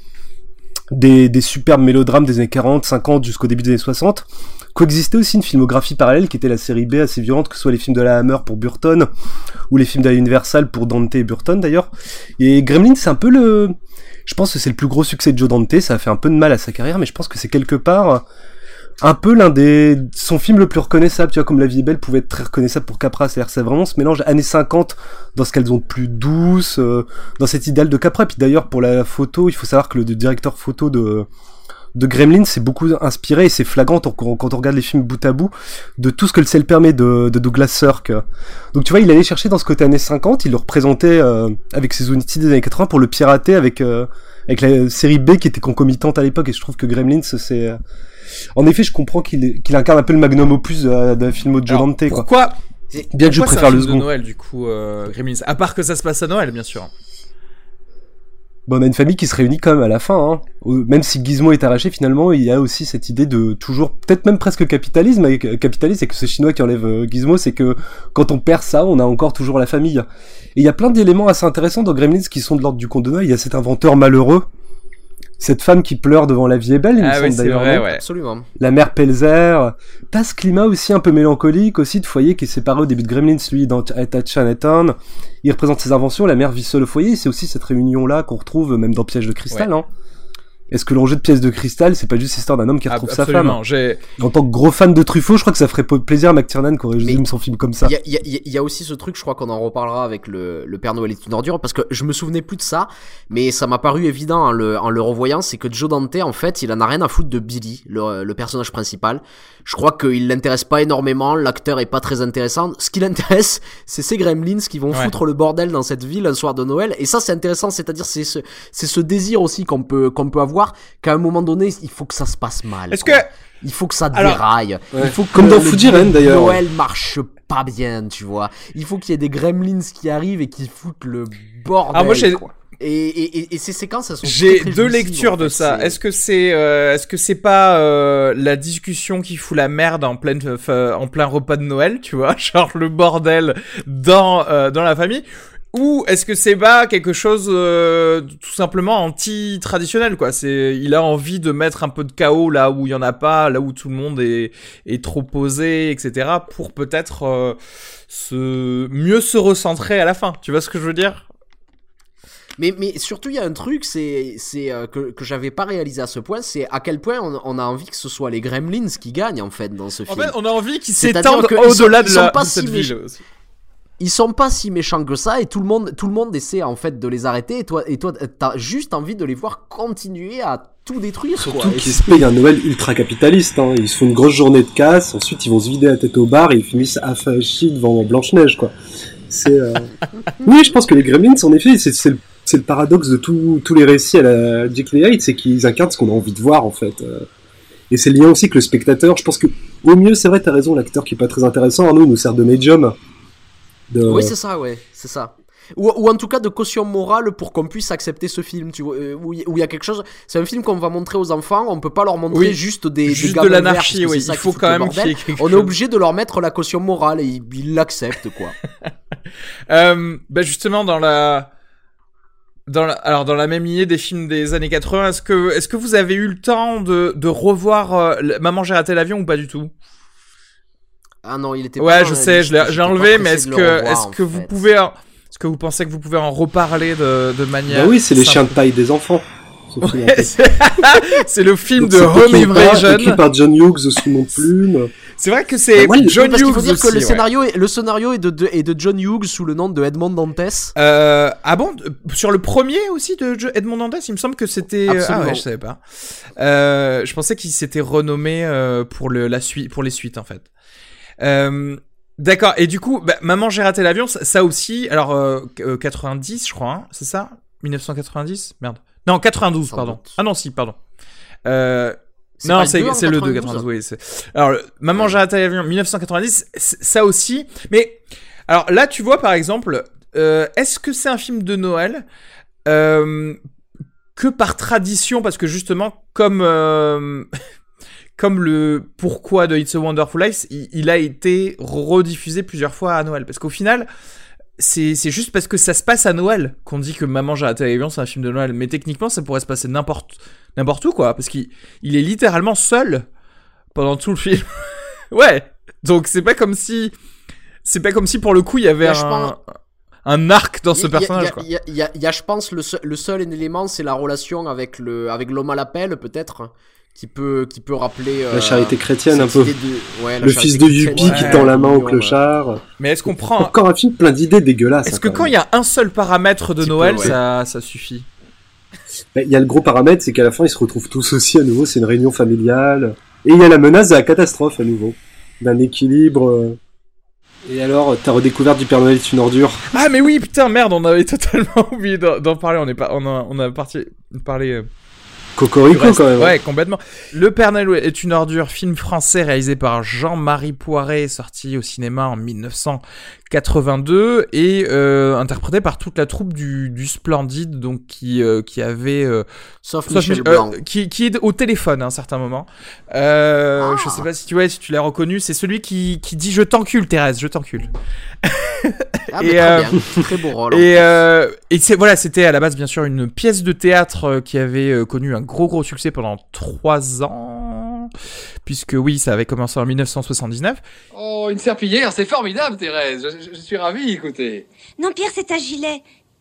[SPEAKER 5] des superbes mélodrames des années 40, 50 jusqu'au début des années 60, coexistait aussi une filmographie parallèle qui était la série B assez violente, que ce soit les films de la Hammer pour Burton ou les films de la Universal pour Dante et Burton d'ailleurs. Et Gremlins, c'est un peu je pense que c'est le plus gros succès de Joe Dante, ça a fait un peu de mal à sa carrière, mais je pense que c'est quelque part un peu son film le plus reconnaissable, tu vois, comme La vie est belle pouvait être très reconnaissable pour Capra, c'est-à-dire c'est vraiment ce mélange années 50 dans ce qu'elles ont de plus douce, dans cet idéal de Capra. Puis d'ailleurs pour la photo, il faut savoir que le directeur photo de Gremlins c'est beaucoup inspiré, et c'est flagrant quand on regarde les films bout à bout, de tout ce que le ciel permet de Douglas Sirk. Donc tu vois, il allait chercher dans ce côté années 50, il le représentait avec ses outils des années 80 pour le pirater avec la série B qui était concomitante à l'époque, et je trouve que Gremlins c'est... En effet, je comprends qu'il incarne un peu le magnum opus de la filmo de Joe Dante, quoi.
[SPEAKER 1] Pourquoi
[SPEAKER 5] Bien que je préfère le second.
[SPEAKER 1] De Noël, du coup, Gremlins. À part que ça se passe à Noël, bien sûr.
[SPEAKER 5] Bon, on a une famille qui se réunit quand même à la fin, hein. Même si Gizmo est arraché, finalement, il y a aussi cette idée de toujours, peut-être même presque capitalisme, et que ce chinois qui enlève Gizmo, c'est que quand on perd ça, on a encore toujours la famille. Et il y a plein d'éléments assez intéressants dans Gremlins qui sont de l'ordre du conte de Noël. Il y a cet inventeur malheureux, cette femme qui pleure devant La vie est belle, il me semble d'ailleurs.
[SPEAKER 2] Vrai, ouais. Absolument.
[SPEAKER 5] La mère Pelzer. T'as ce climat aussi un peu mélancolique aussi de foyer qui est séparé au début de Gremlins, lui, à Chinatown. Il représente ses inventions, la mère vit seule au foyer, c'est aussi cette réunion-là qu'on retrouve même dans Piège de cristal, hein. Est-ce que l'enjeu de Pièce de cristal, c'est pas juste l'histoire d'un homme qui retrouve sa femme? En tant que gros fan de Truffaut, je crois que ça ferait plaisir à McTiernan qu'on résume son film comme ça.
[SPEAKER 2] Il y a aussi ce truc, je crois qu'on en reparlera avec le Père Noël est une ordure, parce que je me souvenais plus de ça, mais ça m'a paru évident en le revoyant, c'est que Joe Dante, en fait, il en a rien à foutre de Billy, le personnage principal. Je crois qu'il l'intéresse pas énormément, l'acteur est pas très intéressant. Ce qui l'intéresse, c'est ces Gremlins qui vont foutre le bordel dans cette ville un soir de Noël, et ça c'est intéressant, c'est-à-dire c'est ce désir aussi qu'on peut avoir, qu'à un moment donné, il faut que ça se passe mal. Il faut que ça déraille. Il faut que
[SPEAKER 5] comme dans Food Irene d'ailleurs.
[SPEAKER 2] Noël marche pas bien, tu vois. Il faut qu'il y ait des Gremlins qui arrivent et qui foutent le bordel.
[SPEAKER 1] Moi,
[SPEAKER 2] et ces séquences, elles sont
[SPEAKER 1] j'ai
[SPEAKER 2] très, très
[SPEAKER 1] deux lectures de ça. Est-ce que c'est pas la discussion qui fout la merde en plein repas de Noël, tu vois, genre le bordel dans la famille? Ou est-ce que c'est pas quelque chose tout simplement anti-traditionnel, quoi? Il a envie de mettre un peu de chaos là où il y en a pas, là où tout le monde est trop posé, etc. pour peut-être mieux se recentrer à la fin. Tu vois ce que je veux dire?
[SPEAKER 2] Mais surtout il y a un truc, c'est que j'avais pas réalisé à ce point, c'est à quel point on a envie que ce soit les Gremlins qui gagnent en fait dans ce film.
[SPEAKER 1] En fait, on a envie qu'ils s'étendent au-delà de cette ville aussi.
[SPEAKER 2] Ils sont pas si méchants que ça, et tout le monde essaie en fait de les arrêter, et toi t'as juste envie de les voir continuer à tout détruire.
[SPEAKER 5] Surtout qu'ils se payent un Noël ultra capitaliste, hein. Ils se font une grosse journée de casse, ensuite ils vont se vider la tête au bar et ils finissent affachis devant Blanche-Neige, quoi. Oui, je pense que les Gremlins, en effet, c'est le paradoxe de tous les récits à la Jekyll et Hyde, c'est qu'ils incarnent ce qu'on a envie de voir en fait. Et c'est le lien aussi que le spectateur, je pense que au mieux, c'est vrai, t'as raison, l'acteur qui est pas très intéressant, Arnaud, il nous sert de médium.
[SPEAKER 2] Oui, c'est ça. Ou en tout cas de caution morale pour qu'on puisse accepter ce film, tu vois, où il y a quelque chose. C'est un film qu'on va montrer aux enfants, on peut pas leur montrer juste des
[SPEAKER 1] de l'anarchie, oui. Il faut quand même qu'il y ait quelque chose.
[SPEAKER 2] On est obligé de leur mettre la caution morale et ils l'acceptent, quoi.
[SPEAKER 1] Justement dans la même lignée des films des années 80, est-ce que vous avez eu le temps de revoir Maman j'ai raté l'avion ou pas du tout?
[SPEAKER 2] Ah non, il était pas.
[SPEAKER 1] Ouais, je sais, je l'ai enlevé, mais est-ce que vous pouvez, est-ce que vous pensez que vous pouvez en reparler de manière?
[SPEAKER 5] Bah oui, c'est les chiens de taille des enfants.
[SPEAKER 1] Ouais, c'est le film de Home Invasion,
[SPEAKER 5] écrit par John Hughes sous mon plume.
[SPEAKER 1] C'est vrai que c'est John Hughes. Il faut dire
[SPEAKER 2] aussi, que le scénario est de John Hughes sous le nom de Edmond Dantes.
[SPEAKER 1] Ah bon, sur le premier aussi de Edmond Dantes, il me semble que c'était. Ah ouais, je savais pas. Je pensais qu'il s'était renommé pour les suites en fait. D'accord, et du coup, Maman j'ai raté l'avion, ça aussi, alors 90 je crois, hein, c'est ça? 1990? Merde. Non, 92, pardon. Ah non, si, pardon. Non, c'est le 2, 92, oui. Alors, Maman, j'ai raté l'avion, 1990, ça aussi. Mais, alors là, tu vois, par exemple, est-ce que c'est un film de Noël que par tradition, parce que justement, comme le pourquoi de It's a Wonderful Life, il a été rediffusé plusieurs fois à Noël. Parce qu'au final, c'est juste parce que ça se passe à Noël qu'on dit que Maman, j'ai raté l'avion, c'est un film de Noël. Mais techniquement, ça pourrait se passer n'importe où, quoi. Parce qu'il est littéralement seul pendant tout le film. Ouais. Donc, c'est pas comme si pour le coup, il y avait un arc dans ce personnage, quoi.
[SPEAKER 2] Il y a, je pense, le seul élément, c'est la relation avec l'homme à l'appel, peut-être. Qui peut rappeler
[SPEAKER 5] la charité chrétienne un peu. Le fils de Yuppie qui tend la main au clochard.
[SPEAKER 1] Mais est-ce qu'on prend
[SPEAKER 5] encore un film plein d'idées dégueulasses?
[SPEAKER 1] Est-ce que quand il y a un seul paramètre de Noël, ça suffit?
[SPEAKER 5] Il y a le gros paramètre, c'est qu'à la fin ils se retrouvent tous aussi à nouveau, c'est une réunion familiale. Et il y a la menace de la catastrophe à nouveau, d'un équilibre. Et alors, ta redécouverte du Père Noël est une ordure.
[SPEAKER 1] Ah mais oui, putain, merde, on avait totalement oublié d'en parler. On a parlé.
[SPEAKER 5] Cocorico quand même.
[SPEAKER 1] Ouais, complètement. Le Père Noël est une ordure, film français réalisé par Jean-Marie Poiret, sorti au cinéma en 1982 et interprété par toute la troupe du Splendide, donc qui avait
[SPEAKER 2] sauf Michel Blanc,
[SPEAKER 1] qui est au téléphone à un certain moment. Je sais pas si tu l'as reconnu, c'est celui qui dit je t'encule Thérèse, je t'encule.
[SPEAKER 2] Très bien, très beau rôle.
[SPEAKER 1] Et c'était à la base bien sûr une pièce de théâtre qui avait connu un gros succès pendant 3 ans, puisque oui, ça avait commencé en 1979.
[SPEAKER 12] Oh, une serpillière, c'est formidable, Thérèse. Je suis ravi, écoutez.
[SPEAKER 9] Non, Pierre, c'est un gilet.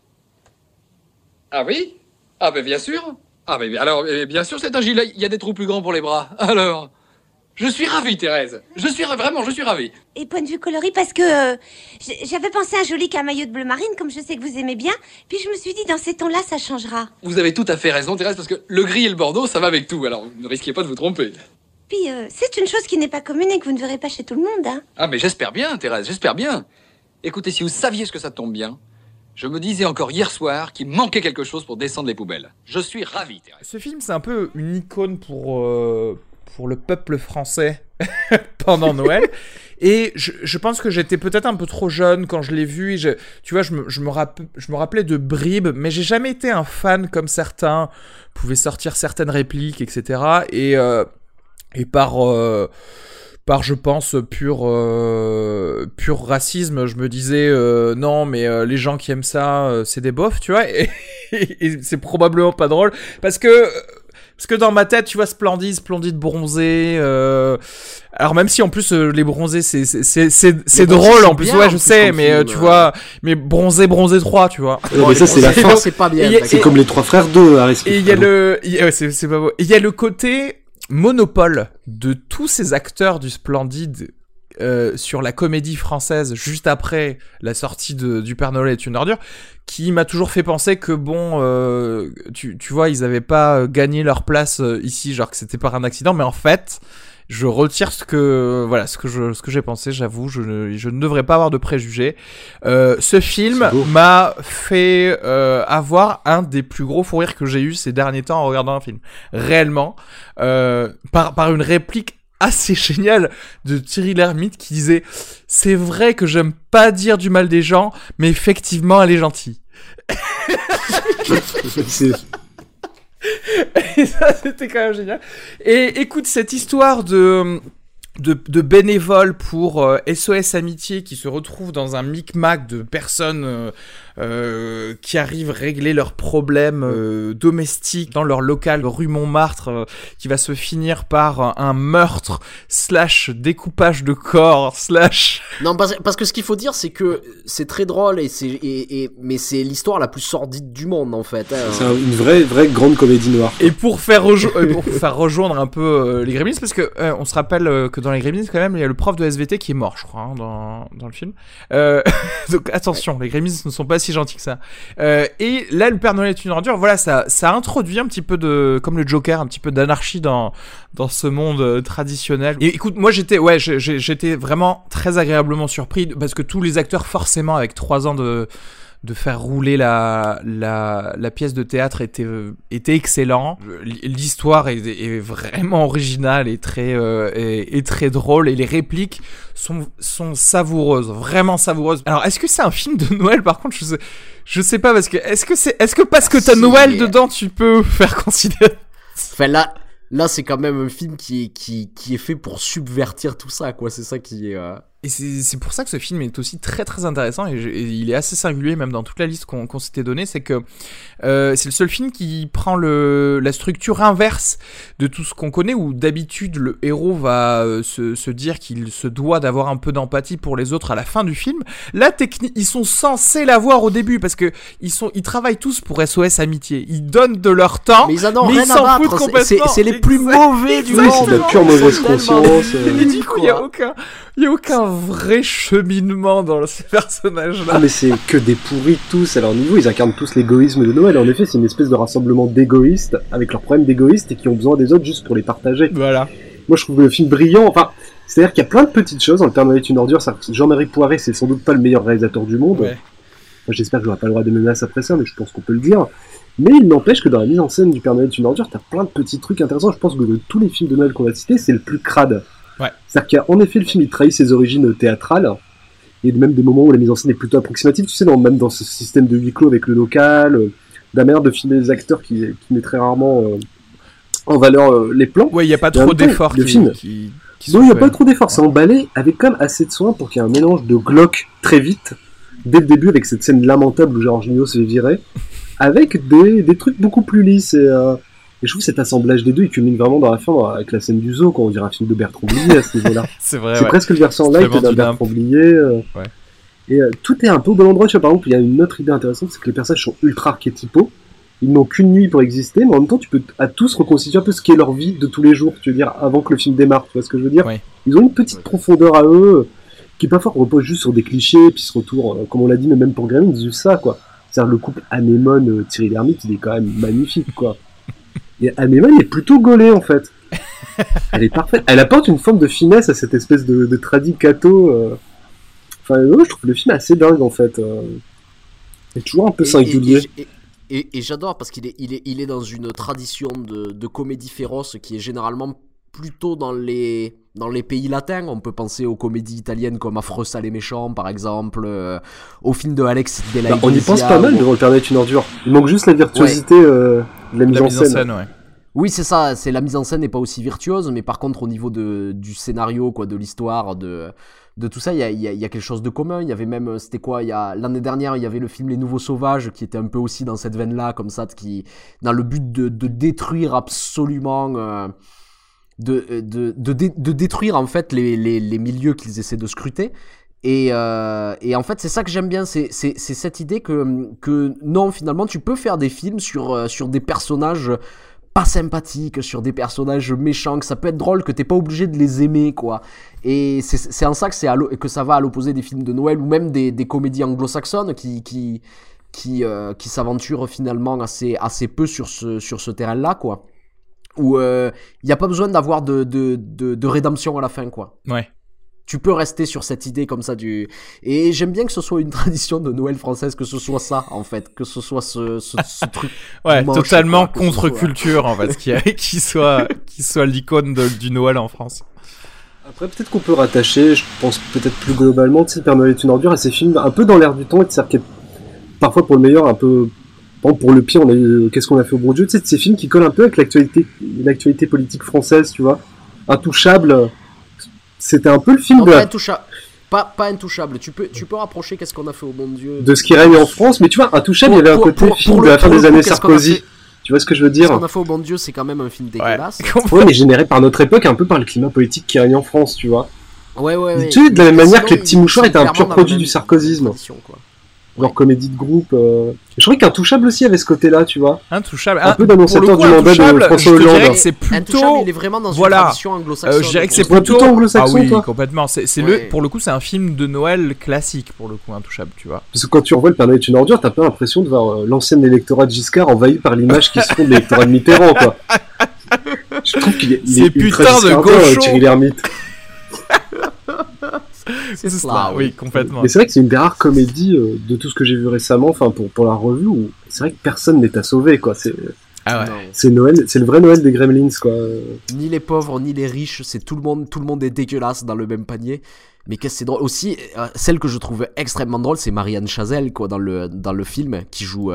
[SPEAKER 12] Ah oui? Ah ben bien sûr. Ah ben alors, bien sûr, c'est un gilet. Il y a des trous plus grands pour les bras. Alors, je suis ravi, Thérèse. Je suis ravi.
[SPEAKER 9] Et point de vue coloris, parce que j'avais pensé à un joli camaillot de bleu marine, comme je sais que vous aimez bien. Puis je me suis dit, dans ces tons-là, ça changera.
[SPEAKER 12] Vous avez tout à fait raison, Thérèse, parce que le gris et le bordeaux, ça va avec tout. Alors, ne risquez pas de vous tromper.
[SPEAKER 9] Puis, c'est une chose qui n'est pas commune et que vous ne verrez pas chez tout le monde, hein.
[SPEAKER 12] Ah, mais j'espère bien, Thérèse, j'espère bien. Écoutez, si vous saviez ce que ça tombe bien, je me disais encore hier soir qu'il manquait quelque chose pour descendre les poubelles. Je suis ravi, Thérèse.
[SPEAKER 1] Ce film, c'est un peu une icône pour le peuple français pendant Noël. Et je pense que j'étais peut-être un peu trop jeune quand je l'ai vu. Et tu vois, je me rappelais de bribes, mais j'ai jamais été un fan comme certains pouvaient sortir certaines répliques, etc. Et par je pense pur racisme, je me disais non mais les gens qui aiment ça c'est des bofs, tu vois, et c'est probablement pas drôle parce que dans ma tête, tu vois, splendide bronzé. Alors même si en plus les bronzés c'est drôle en plus, ouais, je sais, mais tu vois, mais bronzé 3, tu vois.
[SPEAKER 5] Non, mais ça c'est la fin,
[SPEAKER 2] c'est pas bien.
[SPEAKER 5] C'est comme les 3 frères 2 à
[SPEAKER 1] Et il y a c'est pas beau. Il y a le côté monopole de tous ces acteurs du Splendide sur la comédie française juste après la sortie du Père Noël est une ordure, qui m'a toujours fait penser que bon, tu vois, ils avaient pas gagné leur place ici, genre que c'était par un accident, mais en fait, je retire ce que j'ai pensé, j'avoue, je ne devrais pas avoir de préjugés. Ce film m'a fait avoir un des plus gros fous rires que j'ai eu ces derniers temps en regardant un film. Réellement, par une réplique assez géniale de Thierry Lhermitte qui disait « C'est vrai que j'aime pas dire du mal des gens, mais effectivement, elle est gentille. » Et ça, c'était quand même génial. Et écoute, cette histoire de bénévoles pour SOS Amitié qui se retrouvent dans un micmac de personnes qui arrivent à régler leurs problèmes domestiques dans leur local rue Montmartre, qui va se finir par un meurtre / découpage de corps /
[SPEAKER 2] Non, parce que ce qu'il faut dire, c'est que c'est très drôle mais c'est l'histoire la plus sordide du monde en fait.
[SPEAKER 5] C'est une vraie grande comédie noire.
[SPEAKER 1] Et pour faire rejoindre un peu les Gremlins, parce que on se rappelle que dans les Gremlins quand même, il y a le prof de SVT qui est mort, je crois, hein, dans le film. Donc attention, les Gremlins ne sont pas si gentils que ça. Et là, le Père Noël est une ordure. Voilà, ça introduit un petit peu comme le Joker, un petit peu d'anarchie dans ce monde traditionnel. Et écoute, moi j'étais vraiment très agréablement surpris parce que tous les acteurs, forcément, avec 3 ans de faire rouler la pièce de théâtre était excellent. L'histoire est vraiment originale et très drôle, et les répliques sont savoureuses, vraiment savoureuses. Alors, est-ce que c'est un film de Noël? Par contre, je sais pas, parce que est-ce que parce que t'as Noël dedans, tu peux faire considérer?
[SPEAKER 2] Enfin, là, c'est quand même un film qui est fait pour subvertir tout ça, quoi. C'est ça qui est...
[SPEAKER 1] Et c'est pour ça que ce film est aussi très très intéressant, et il est assez singulier même dans toute la liste qu'on s'était donnée. C'est que c'est le seul film qui prend la structure inverse de tout ce qu'on connaît, où d'habitude le héros va se dire qu'il se doit d'avoir un peu d'empathie pour les autres à la fin du film. Là, ils sont censés l'avoir au début, parce que ils travaillent tous pour SOS Amitié. Ils donnent de leur temps,
[SPEAKER 2] mais ils en ont
[SPEAKER 1] mais
[SPEAKER 2] rien
[SPEAKER 1] ils s'en
[SPEAKER 2] à
[SPEAKER 1] foutent
[SPEAKER 2] battre.
[SPEAKER 1] complètement.
[SPEAKER 2] C'est les plus mauvais du
[SPEAKER 5] Oui,
[SPEAKER 2] monde.
[SPEAKER 5] c'est de la pure mauvaise conscience.
[SPEAKER 1] Et du coup, il y a aucun vrai cheminement dans ces personnages-là.
[SPEAKER 5] Ah, mais c'est que des pourris tous à leur niveau. Ils incarnent tous l'égoïsme de Noël. En effet, c'est une espèce de rassemblement d'égoïstes avec leurs problèmes d'égoïstes et qui ont besoin des autres juste pour les partager.
[SPEAKER 1] Voilà.
[SPEAKER 5] Moi, je trouve le film brillant. Enfin, c'est-à-dire qu'il y a plein de petites choses. Dans Le Père Noël est une ordure, Jean-Marie Poiret, c'est sans doute pas le meilleur réalisateur du monde.
[SPEAKER 1] Ouais.
[SPEAKER 5] Moi, j'espère que j'aurai pas le droit de menaces après ça, mais je pense qu'on peut le dire. Mais il n'empêche que dans la mise en scène du Père Noël est une ordure, t'as plein de petits trucs intéressants. Je pense que de tous les films de Noël qu'on a cités, c'est le plus crade.
[SPEAKER 1] Ouais.
[SPEAKER 5] C'est-à-dire qu'en effet, le film, il trahit ses origines théâtrales. Et même des moments où la mise en scène est plutôt approximative, tu sais, même dans ce système de huis clos avec le local, de la manière de filmer les acteurs qui met très rarement en valeur les plans.
[SPEAKER 1] Ouais, il n'y a pas trop d'efforts
[SPEAKER 5] non, il n'y a pas trop d'efforts, c'est emballé avec quand même assez de soin pour qu'il y ait un mélange de glauque très vite, dès le début, avec cette scène lamentable où Georges Nio se fait virer, avec des trucs beaucoup plus lisses. Et je trouve cet assemblage des deux, il culmine vraiment dans la fin, avec la scène du zoo, quand on dirait un film de Bertrand Blier à ce niveau-là.
[SPEAKER 1] C'est vrai,
[SPEAKER 5] c'est presque le versant light d'un Bertrand Blier.
[SPEAKER 1] Ouais.
[SPEAKER 5] Et tout est un peu au bon endroit. Tu vois, par exemple, il y a une autre idée intéressante, c'est que les personnages sont ultra archétypaux. Ils n'ont qu'une nuit pour exister, mais en même temps, tu peux à tous reconstituer un peu ce qu'est leur vie de tous les jours, tu veux dire, avant que le film démarre, tu vois ce que je veux dire?
[SPEAKER 1] Ouais.
[SPEAKER 5] Ils ont une petite profondeur à eux, qui parfois repose juste sur des clichés, puis ce retour, comme on l'a dit, mais même pour Gremlins, ils usent ça, quoi. C'est-à-dire, le couple Anémone-Thierry Lhermitte, il est quand même magnifique, quoi. Et Anémone est plutôt gaulée, en fait. Elle est parfaite. Elle apporte une forme de finesse à cette espèce de tradicato. Enfin, je trouve le film assez dingue, en fait. Il est toujours un peu singulier.
[SPEAKER 2] Et j'adore, parce qu'il est dans une tradition de comédie féroce qui est généralement plutôt dans les pays latins. On peut penser aux comédies italiennes comme Affreux, sale et méchant, par exemple, au film de Alex de la
[SPEAKER 5] on y pense pas mal devant Le Père Noël est une ordure. Il manque juste la virtuosité de la mise en scène.
[SPEAKER 1] Ouais.
[SPEAKER 2] Oui, c'est ça, c'est la mise en scène n'est pas aussi virtuose, mais par contre au niveau du scénario, quoi, de l'histoire, de tout ça, il y a quelque chose de commun. Il y avait même, c'était quoi, l'année dernière, il y avait le film Les Nouveaux Sauvages qui était un peu aussi dans cette veine-là, comme ça, qui dans le but de détruire absolument, de détruire en fait les milieux qu'ils essaient de scruter. Et en fait, c'est ça que j'aime bien, c'est cette idée que non, finalement, tu peux faire des films sur des personnages pas sympathiques, sur des personnages méchants, que ça peut être drôle, que t'es pas obligé de les aimer, quoi. Et c'est en ça que ça va à l'opposé des films de Noël, ou même des comédies anglo-saxonnes qui s'aventurent finalement assez peu sur ce terrain-là, quoi. Où il y a pas besoin d'avoir de rédemption à la fin, quoi.
[SPEAKER 1] Ouais.
[SPEAKER 2] Tu peux rester sur cette idée comme ça et j'aime bien que ce soit une tradition de Noël française, que ce soit ça, en fait, que ce soit ce truc.
[SPEAKER 1] Ouais,
[SPEAKER 2] manche,
[SPEAKER 1] totalement
[SPEAKER 2] quoi,
[SPEAKER 1] contre-culture, en fait, qui soit l'icône du Noël en France.
[SPEAKER 5] Après, peut-être qu'on peut rattacher, je pense peut-être plus globalement, tu sais, Le Père Noël est une ordure à ces films un peu dans l'air du temps, et c'est-à-dire parfois pour le meilleur, un peu, pour le pire, on a eu Qu'est-ce qu'on a fait au bon Dieu, tu sais, de ces films qui collent un peu avec l'actualité politique française, tu vois. Intouchable. C'était un peu le film
[SPEAKER 2] pas intouchable. Tu peux rapprocher Qu'est-ce qu'on a fait au bon Dieu
[SPEAKER 5] de ce qui règne en France, mais tu vois, Intouchable, il y avait un côté film de la fin des années Sarkozy. Tu vois ce que je veux dire?
[SPEAKER 2] Qu'est-ce qu'on a fait au bon Dieu, c'est quand même un film dégueulasse.
[SPEAKER 5] Ouais, mais généré par notre époque, un peu par le climat politique qui règne en France, tu vois.
[SPEAKER 2] Ouais.
[SPEAKER 5] Tu sais, de la même manière que Les Petits Mouchoirs était un pur produit du sarkozysme. Genre comédie de groupe. Je trouvais qu'Intouchable aussi avait ce côté-là, tu vois.
[SPEAKER 1] Intouchable.
[SPEAKER 5] Un peu d'annonciateur du mandat de François Hollande.
[SPEAKER 1] Je dirais que c'est plutôt.
[SPEAKER 2] Il est vraiment dans une tradition anglo-saxonne.
[SPEAKER 1] Je dirais que c'est plutôt
[SPEAKER 5] anglo-saxon.
[SPEAKER 1] Ah oui,
[SPEAKER 5] toi.
[SPEAKER 1] complètement. Pour le coup, c'est un film de Noël classique, pour le coup, Intouchable, tu vois.
[SPEAKER 5] Parce que quand tu revois Le Père Noël est une ordure, t'as pas l'impression de voir l'ancien électorat de Giscard envahi par l'image qui se font de l'électorat de Mitterrand, quoi. Je trouve qu'il est
[SPEAKER 1] putain de gaucho.
[SPEAKER 5] Thierry Lhermitte.
[SPEAKER 2] C'est cela,
[SPEAKER 1] oui, complètement.
[SPEAKER 5] Mais c'est vrai que c'est une des rares comédies de tout ce que j'ai vu récemment, enfin pour la revue, où c'est vrai que personne n'est à sauver, quoi. C'est Noël, c'est le vrai Noël des Gremlins, quoi.
[SPEAKER 2] Ni les pauvres, ni les riches, c'est tout le monde est dégueulasse dans le même panier. Mais qu'est-ce que c'est drôle aussi, celle que je trouve extrêmement drôle, c'est Marianne Chazelle, quoi, dans le film, qui joue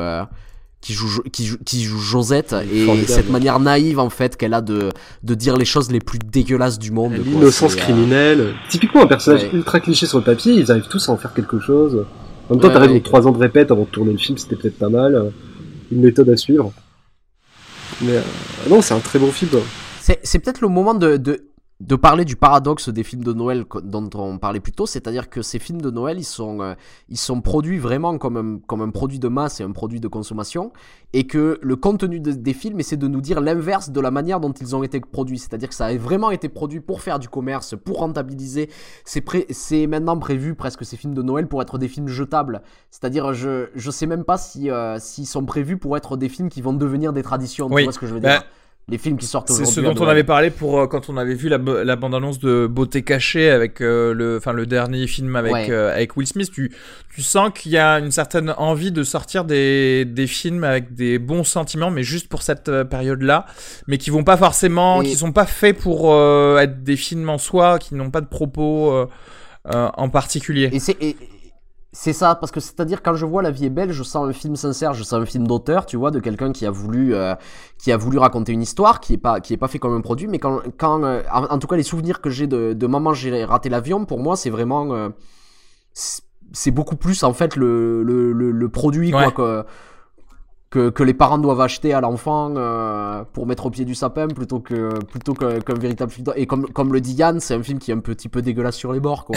[SPEAKER 2] Josette, et
[SPEAKER 5] formidable.
[SPEAKER 2] cette manière naïve en fait qu'elle a de dire les choses les plus dégueulasses du monde.
[SPEAKER 5] L'innocence criminelle. Typiquement un personnage ultra cliché sur le papier, ils arrivent tous à en faire quelque chose. En même temps, t'arrives avec 3 ans de répète avant de tourner le film, c'était peut-être pas mal. Une méthode à suivre. Mais non, c'est un très bon film.
[SPEAKER 2] C'est peut-être le moment de parler du paradoxe des films de Noël dont on parlait plus tôt, c'est-à-dire que ces films de Noël, ils sont produits vraiment comme un produit de masse et un produit de consommation, et que le contenu des films essaie de nous dire l'inverse de la manière dont ils ont été produits, c'est-à-dire que ça a vraiment été produit pour faire du commerce, pour rentabiliser. C'est maintenant prévu presque ces films de Noël pour être des films jetables, c'est-à-dire je sais même pas s'ils sont prévus pour être des films qui vont devenir des traditions, tu vois ce que je veux dire. Les films qui sortent aujourd'hui.
[SPEAKER 1] C'est ce dont on avait parlé quand on avait vu la bande-annonce de Beauté cachée avec le dernier film avec Will Smith. Tu sens qu'il y a une certaine envie de sortir des films avec des bons sentiments, mais juste pour cette période-là, mais qui vont pas forcément, qui sont pas faits pour être des films en soi, qui n'ont pas de propos en particulier.
[SPEAKER 2] C'est ça, parce que c'est-à-dire quand je vois La vie est belle, je sens un film sincère, je sens un film d'auteur, tu vois, de quelqu'un qui a voulu raconter une histoire, qui est pas fait comme un produit, mais quand en tout cas les souvenirs que j'ai de Maman j'ai raté l'avion, pour moi c'est vraiment c'est beaucoup plus en fait le produit quoi que les parents doivent acheter à l'enfant pour mettre au pied du sapin plutôt qu'un véritable film. Et comme le dit Yann, c'est un film qui est un petit peu dégueulasse sur les bords, quoi.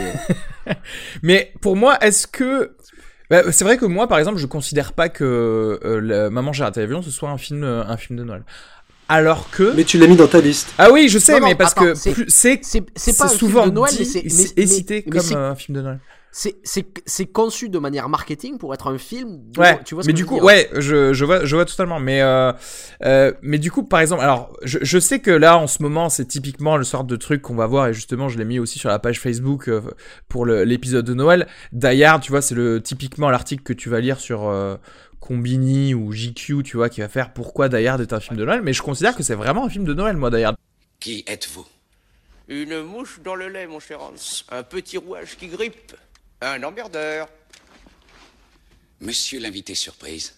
[SPEAKER 1] Mais pour moi, est-ce que c'est vrai que moi, par exemple, je considère pas que Maman j'ai raté l'avion ce soit un film de Noël. Alors que...
[SPEAKER 5] Mais tu l'as mis dans ta liste.
[SPEAKER 1] Ah oui, je sais,
[SPEAKER 2] non,
[SPEAKER 1] mais parce
[SPEAKER 2] attends,
[SPEAKER 1] que c'est
[SPEAKER 2] pas
[SPEAKER 1] souvent
[SPEAKER 2] un film de Noël,
[SPEAKER 1] dit et cité comme un film de Noël.
[SPEAKER 2] C'est conçu de manière marketing pour être un film. Tu vois ce
[SPEAKER 1] mais
[SPEAKER 2] que
[SPEAKER 1] du
[SPEAKER 2] je
[SPEAKER 1] coup,
[SPEAKER 2] veux dire.
[SPEAKER 1] je vois totalement. Mais du coup, par exemple, alors je sais que là en ce moment, c'est typiquement le sort de truc qu'on va voir, et justement, je l'ai mis aussi sur la page Facebook pour l'épisode de Noël. Die Hard, tu vois, c'est typiquement l'article que tu vas lire sur Combini ou JQ, tu vois, qui va faire pourquoi Die Hard est un film de Noël. Mais je considère que c'est vraiment un film de Noël, moi, Die Hard.
[SPEAKER 13] Qui êtes-vous?
[SPEAKER 3] Une mouche dans le lait, mon cher Hans. Un petit rouage qui grippe. Un emmerdeur.
[SPEAKER 13] Monsieur l'invité surprise.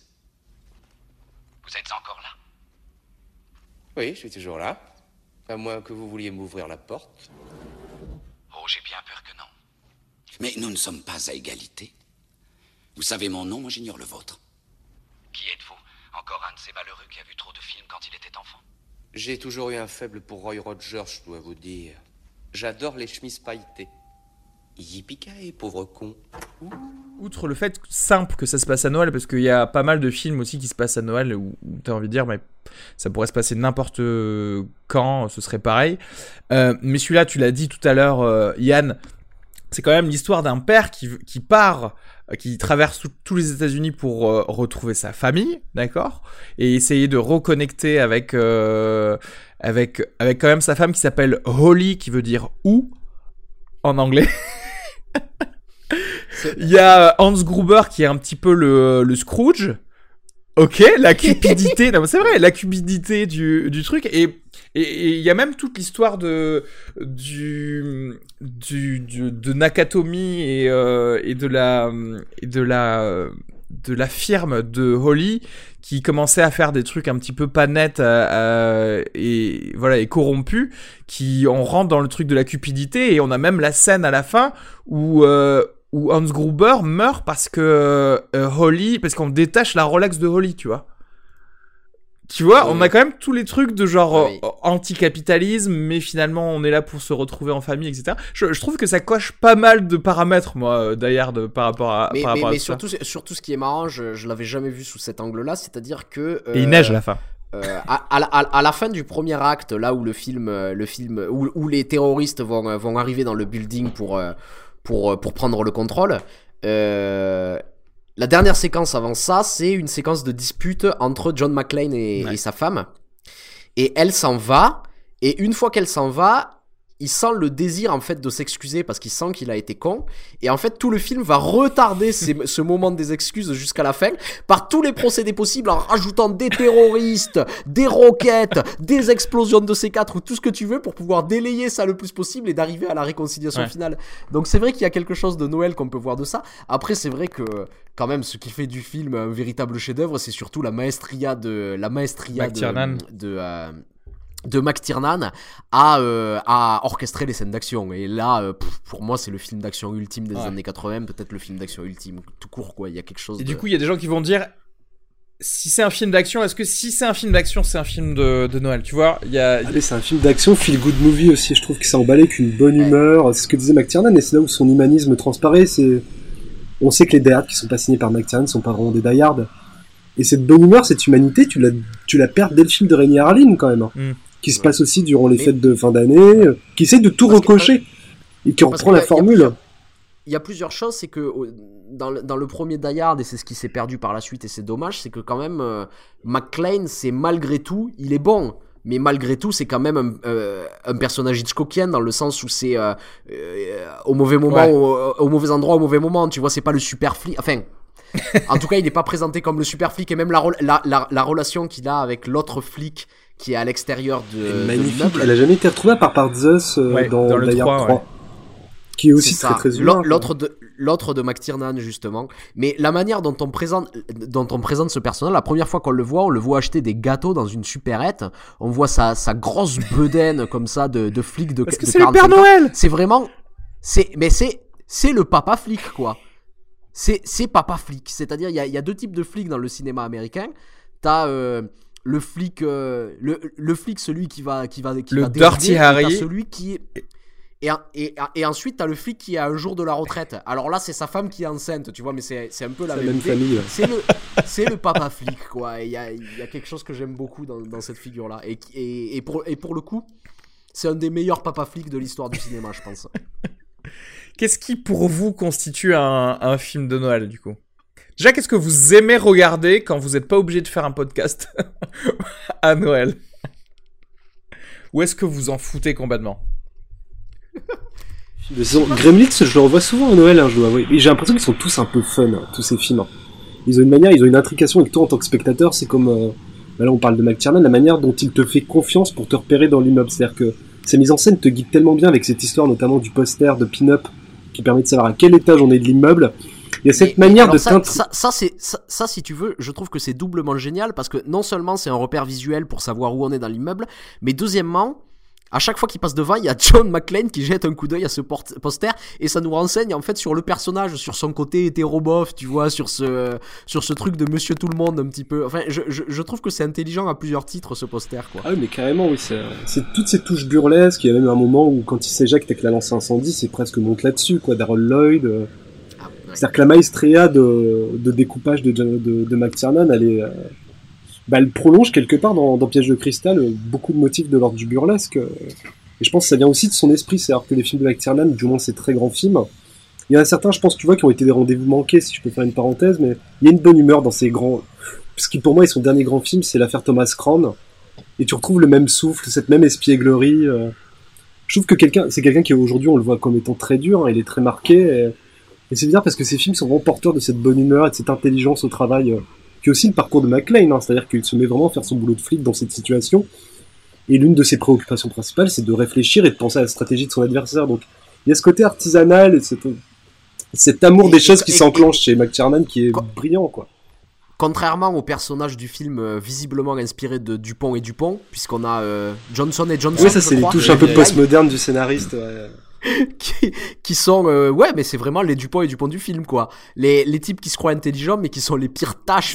[SPEAKER 13] Vous êtes encore là?
[SPEAKER 3] Oui, je suis toujours là. À moins que vous vouliez m'ouvrir la porte.
[SPEAKER 13] Oh, j'ai bien peur que non. Mais nous ne sommes pas à égalité. Vous savez mon nom, moi j'ignore le vôtre. Qui êtes-vous? Encore un de ces malheureux qui a vu trop de films quand il était enfant?
[SPEAKER 3] J'ai toujours eu un faible pour Roy Rogers, je dois vous dire. J'adore les chemises pailletées. Yippee-ki-yay, pauvre con.
[SPEAKER 1] Outre le fait simple que ça se passe à Noël, parce qu'il y a pas mal de films aussi qui se passent à Noël où t'as envie de dire, mais ça pourrait se passer n'importe quand, ce serait pareil. Mais celui-là, tu l'as dit tout à l'heure, Yann, c'est quand même l'histoire d'un père qui part, qui traverse tous les États-Unis pour retrouver sa famille, d'accord, et essayer de reconnecter avec quand même sa femme qui s'appelle Holly, qui veut dire où en anglais. Il y a Hans Gruber qui est un petit peu le Scrooge. Ok, la cupidité, non, c'est vrai, la cupidité du truc, et il y a même toute l'histoire de Nakatomi et de la firme de Holly qui commençait à faire des trucs un petit peu pas nets et voilà, et corrompus, qui on rentre dans le truc de la cupidité, et on a même la scène à la fin où Hans Gruber meurt parce que Holly, parce qu'on détache la Rolex de Holly, tu vois. On a quand même tous les trucs de genre anticapitalisme, mais finalement on est là pour se retrouver en famille, etc. Je trouve que ça coche pas mal de paramètres, moi, Die Hard, par rapport à
[SPEAKER 2] mais
[SPEAKER 1] ça.
[SPEAKER 2] surtout ce qui est marrant, je l'avais jamais vu sous cet angle-là, c'est-à-dire que...
[SPEAKER 1] Et il neige à la fin.
[SPEAKER 2] À la fin du premier acte, là où où les terroristes vont arriver dans le building pour prendre le contrôle, la dernière séquence avant ça, c'est une séquence de dispute entre John McClane et sa femme. Et elle s'en va. Et une fois qu'elle s'en va, il sent le désir en fait de s'excuser parce qu'il sent qu'il a été con, et en fait tout le film va retarder ce moment des excuses jusqu'à la fin par tous les procédés possibles, en rajoutant des terroristes, des roquettes, des explosions de C4 ou tout ce que tu veux pour pouvoir délayer ça le plus possible et d'arriver à la réconciliation finale. Donc c'est vrai qu'il y a quelque chose de Noël qu'on peut voir de ça. Après c'est vrai que quand même ce qui fait du film un véritable chef-d'œuvre, c'est surtout la maestria de McTiernan à orchestrer les scènes d'action. Et là, pour moi, c'est le film d'action ultime des années 80, peut-être le film d'action ultime tout court, quoi. Il y a quelque chose.
[SPEAKER 1] Et du coup, il y a des gens qui vont dire, si c'est un film d'action, est-ce que si c'est un film d'action, c'est un film de Noël, tu vois?
[SPEAKER 5] Allez, c'est un film d'action, feel good movie aussi. Je trouve que ça emballé qu'une bonne humeur. C'est ce que disait McTiernan, et c'est là où son humanisme transparaît. On sait que les die-hard qui sont pas signés par McTiernan sont pas vraiment des die-hard. Et cette bonne humeur, cette humanité, tu la perds dès le film de Renny Harlin, quand même. Qui se passe aussi durant les fêtes de fin d'année, qui essaie de tout recocher, et qui reprend la formule.
[SPEAKER 2] Il y a plusieurs choses, c'est que dans le premier Die Hard, et c'est ce qui s'est perdu par la suite, et c'est dommage, c'est que quand même, McClane, c'est malgré tout, il est bon, mais malgré tout, c'est quand même un personnage Hitchcockien, dans le sens où c'est au mauvais moment, au mauvais endroit, au mauvais moment, tu vois, c'est pas le super flic, enfin... En tout cas, il n'est pas présenté comme le super flic, et même la relation qu'il a avec l'autre flic qui est à l'extérieur de l'immeuble.
[SPEAKER 5] Elle a jamais été retrouvée à part par Zeus dans le Die Hard 3. Qui est aussi très humain.
[SPEAKER 2] L'autre de McTiernan, justement. Mais la manière dont on présente ce personnage, la première fois qu'on le voit acheter des gâteaux dans une supérette. On voit sa grosse bedaine comme ça de flic de.
[SPEAKER 1] Parce que c'est le Père Noël.
[SPEAKER 2] C'est vraiment, c'est le papa flic, quoi. C'est papa flic. C'est-à-dire, il y a deux types de flics dans le cinéma américain. T'as le flic, le flic, celui qui va
[SPEAKER 1] le Dirty Harry.
[SPEAKER 2] T'as celui qui est... Et ensuite, t'as le flic qui a un jour de la retraite. Alors là, c'est sa femme qui est enceinte, tu vois, mais c'est un peu la même
[SPEAKER 5] famille.
[SPEAKER 2] C'est le papa flic, quoi. Il y a quelque chose que j'aime beaucoup dans cette figure-là. Et pour le coup, c'est un des meilleurs papa flics de l'histoire du cinéma, je pense.
[SPEAKER 1] Qu'est-ce qui, pour vous, constitue un film de Noël, du coup? Déjà, qu'est-ce que vous aimez regarder quand vous n'êtes pas obligé de faire un podcast à Noël? Ou est-ce que vous en foutez complètement?
[SPEAKER 5] Gremlins, je le revois souvent à Noël, je dois avouer. Et j'ai l'impression qu'ils sont tous un peu fun, tous ces films. Ils ont une intrication avec toi en tant que spectateur. C'est comme, là on parle de McTiernan, la manière dont il te fait confiance pour te repérer dans l'immeuble. C'est-à-dire que sa mise en scène te guide tellement bien avec cette histoire, notamment du poster de pin-up, qui permet de savoir à quel étage on est de l'immeuble. Il y a cette manière de
[SPEAKER 2] ça, si tu veux, je trouve que c'est doublement génial, parce que non seulement c'est un repère visuel pour savoir où on est dans l'immeuble, mais deuxièmement, à chaque fois qu'il passe devant, il y a John McClane qui jette un coup d'œil à ce poster, et ça nous renseigne en fait sur le personnage, sur son côté hétérobof, tu vois, sur ce truc de Monsieur Tout le Monde un petit peu. Enfin, je trouve que c'est intelligent à plusieurs titres, ce poster, quoi.
[SPEAKER 5] Ah oui, mais carrément, oui, c'est toutes ces touches burlesques. Il y a même un moment où quand il s'éjecte avec la lance incendie, c'est presque monte là-dessus, quoi. Darrell Lloyd. C'est-à-dire que la maestria de découpage de McTiernan, elle prolonge quelque part dans Piège de cristal beaucoup de motifs de l'ordre du burlesque. Et je pense que ça vient aussi de son esprit. C'est-à-dire que les films de McTiernan, du moins ces très grands films, il y en a certains, je pense, tu vois, qui ont été des rendez-vous manqués, si je peux faire une parenthèse, mais il y a une bonne humeur dans ces grands... Ce qui pour moi est son dernier grand film, c'est l'affaire Thomas Crown. Et tu retrouves le même souffle, cette même espièglerie. Je trouve que c'est quelqu'un qui aujourd'hui, on le voit comme étant très dur, il est très marqué. Et c'est bizarre parce que ces films sont vraiment porteurs de cette bonne humeur et de cette intelligence au travail, qui est aussi le parcours de McClane, c'est-à-dire qu'il se met vraiment à faire son boulot de flic dans cette situation. Et l'une de ses préoccupations principales, c'est de réfléchir et de penser à la stratégie de son adversaire. Donc il y a ce côté artisanal et cet amour des choses qui s'enclenche chez McTiernan qui est brillant, quoi.
[SPEAKER 2] Contrairement au personnage du film visiblement inspiré de Dupont et Dupont, puisqu'on a Johnson et Johnson.
[SPEAKER 5] Oui, ça c'est les touches un peu postmodernes du scénariste. Ouais.
[SPEAKER 2] qui sont mais c'est vraiment les Dupont et Dupont du film, quoi. Les types qui se croient intelligents mais qui sont les pires tâches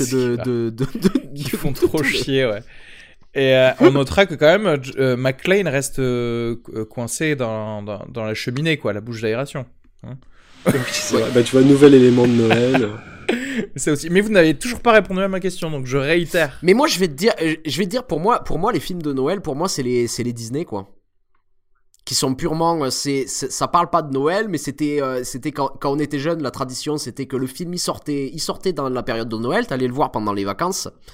[SPEAKER 1] qui font trop chier, ouais. Et on notera que quand même McClane reste coincé dans la cheminée, quoi, la bouche d'aération, hein.
[SPEAKER 5] Oui, c'est vrai. Tu vois, nouvel élément de Noël.
[SPEAKER 1] C'est aussi. Mais vous n'avez toujours pas répondu à ma question, donc je réitère.
[SPEAKER 2] Mais moi je vais te dire pour moi les films de Noël, pour moi c'est les Disney, quoi. Qui sont purement, ça parle pas de Noël, mais c'était quand on était jeune, la tradition c'était que le film il sortait dans la période de Noël, t'allais le voir pendant les vacances,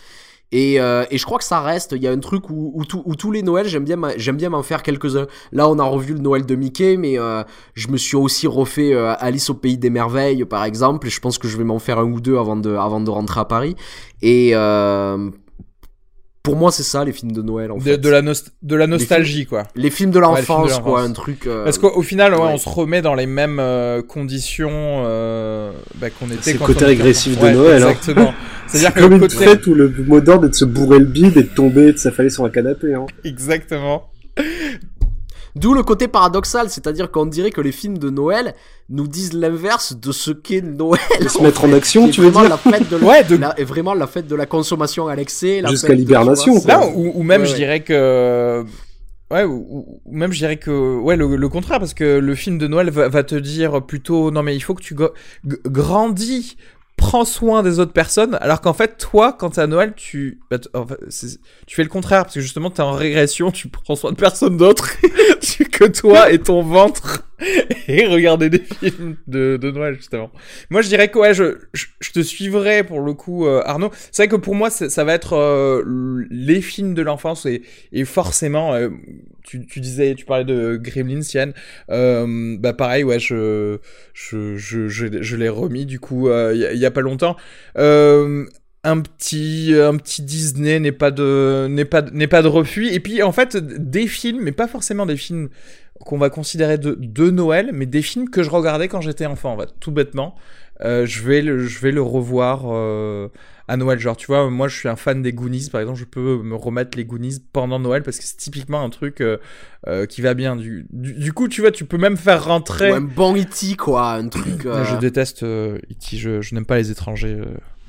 [SPEAKER 2] Et je crois que ça reste. Il y a un truc où tous les Noëls, j'aime bien m'en faire quelques-uns. Là, on a revu le Noël de Mickey, mais je me suis aussi refait Alice au Pays des Merveilles, par exemple. Et je pense que je vais m'en faire un ou deux avant de rentrer à Paris. Et pour moi, c'est ça les films de Noël en fait.
[SPEAKER 1] De la nostalgie quoi.
[SPEAKER 2] Les films de l'enfance quoi, un truc.
[SPEAKER 1] Parce qu'au final, on se remet dans les mêmes conditions qu'on était.
[SPEAKER 5] C'est
[SPEAKER 1] quand
[SPEAKER 5] le côté
[SPEAKER 1] on
[SPEAKER 5] régressif
[SPEAKER 1] était...
[SPEAKER 5] de Noël.
[SPEAKER 1] Exactement.
[SPEAKER 5] C'est-à-dire que comme une fête où le mot d'ordre est de se bourrer le bide et de tomber et de s'affaler sur un canapé. Hein.
[SPEAKER 1] Exactement.
[SPEAKER 2] D'où le côté paradoxal, c'est-à-dire qu'on dirait que les films de Noël nous disent l'inverse de ce qu'est Noël.
[SPEAKER 5] Se mettre en action, tu veux dire
[SPEAKER 2] vraiment la fête de la consommation à l'excès.
[SPEAKER 5] Jusqu'à l'hibernation.
[SPEAKER 1] Ou même je dirais que... Ouais, ou même je dirais que le contraire, parce que le film de Noël va te dire plutôt non mais il faut que tu grandis, prends soin des autres personnes, alors qu'en fait toi quand t'es à Noël tu fais le contraire, parce que justement t'es en régression, tu prends soin de personne d'autre que toi et ton ventre et regarder des films de Noël justement. Moi je dirais que je te suivrai pour le coup Arnaud. C'est vrai que pour moi ça va être les films de l'enfance et forcément tu parlais de Gremlins Yann, pareil je l'ai remis du coup il y a pas longtemps. Un petit Disney n'est pas de refus. Et puis en fait des films, mais pas forcément des films qu'on va considérer de Noël, mais des films que je regardais quand j'étais enfant, en fait, tout bêtement. Je vais le revoir à Noël. Genre, tu vois, moi je suis un fan des Goonies, par exemple, je peux me remettre les Goonies pendant Noël parce que c'est typiquement un truc qui va bien. Du coup, tu vois, tu peux même faire rentrer.
[SPEAKER 2] Ou un bon E.T. quoi, un truc.
[SPEAKER 1] Je déteste E.T. Je n'aime pas les étrangers.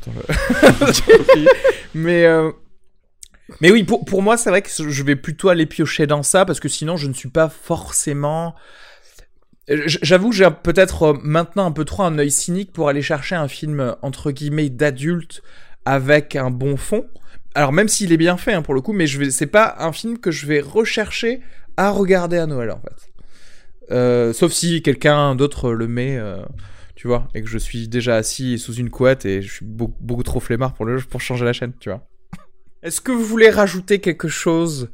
[SPEAKER 1] Mais oui, pour moi, c'est vrai que je vais plutôt aller piocher dans ça parce que sinon, je ne suis pas forcément. J'avoue, j'ai peut-être maintenant un peu trop un œil cynique pour aller chercher un film entre guillemets d'adulte avec un bon fond. Alors même s'il est bien fait hein, pour le coup, mais c'est pas un film que je vais rechercher à regarder à Noël en fait. Sauf si quelqu'un d'autre le met. Tu vois, et que je suis déjà assis sous une couette et je suis beaucoup trop flemmard pour changer la chaîne, tu vois. Est-ce que vous voulez rajouter quelque chose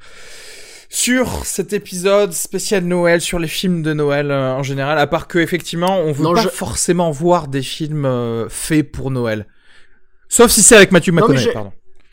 [SPEAKER 1] sur cet épisode spécial Noël, sur les films de Noël en général, à part que effectivement on veut pas forcément voir des films faits pour Noël, sauf si c'est avec Matthew McConaughey, pardon.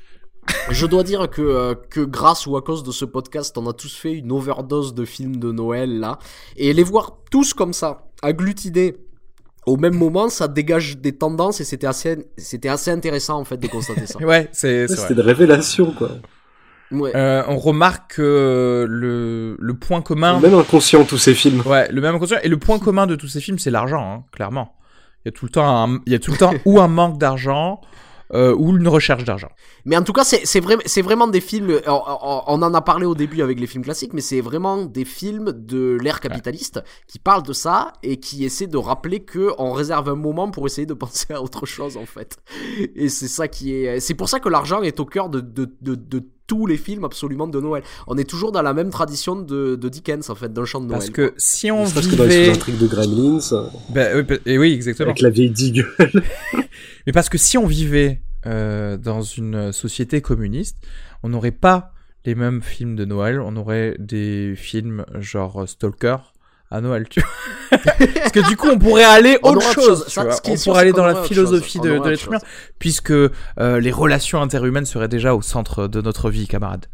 [SPEAKER 2] Je dois dire que grâce ou à cause de ce podcast, on a tous fait une overdose de films de Noël là, et les voir tous comme ça, agglutinés au même moment, ça dégage des tendances et c'était assez intéressant en fait de constater ça.
[SPEAKER 1] Ouais, c'est vrai.
[SPEAKER 5] C'était de révélation quoi.
[SPEAKER 1] Ouais. On remarque que le point commun.
[SPEAKER 5] Le même inconscient tous ces films.
[SPEAKER 1] Ouais, le même inconscient et le point commun de tous ces films, c'est l'argent, hein, clairement. Il y a tout le temps ou un manque d'argent. Ou une recherche d'argent.
[SPEAKER 2] Mais en tout cas, c'est vraiment des films. On en a parlé au début avec les films classiques, mais c'est vraiment des films de l'ère capitaliste qui parlent de ça et qui essaient de rappeler que on réserve un moment pour essayer de penser à autre chose en fait. Et c'est ça qui est. C'est pour ça que l'argent est au cœur de tous les films absolument de Noël. On est toujours dans la même tradition de Dickens en fait, d'un chant de Noël.
[SPEAKER 1] Parce que si on vivait...
[SPEAKER 5] Parce que dans les intrigues de Gremlins...
[SPEAKER 1] et oui, exactement.
[SPEAKER 5] Avec la vieille Diggle.
[SPEAKER 1] Mais parce que si on vivait dans une société communiste, on n'aurait pas les mêmes films de Noël, on aurait des films genre Stalker à Noël, tu vois. Parce que du coup, on pourrait aller autre chose, tu vois. On pourrait aller dans la philosophie de l'être humain, puisque les relations interhumaines seraient déjà au centre de notre vie, camarades.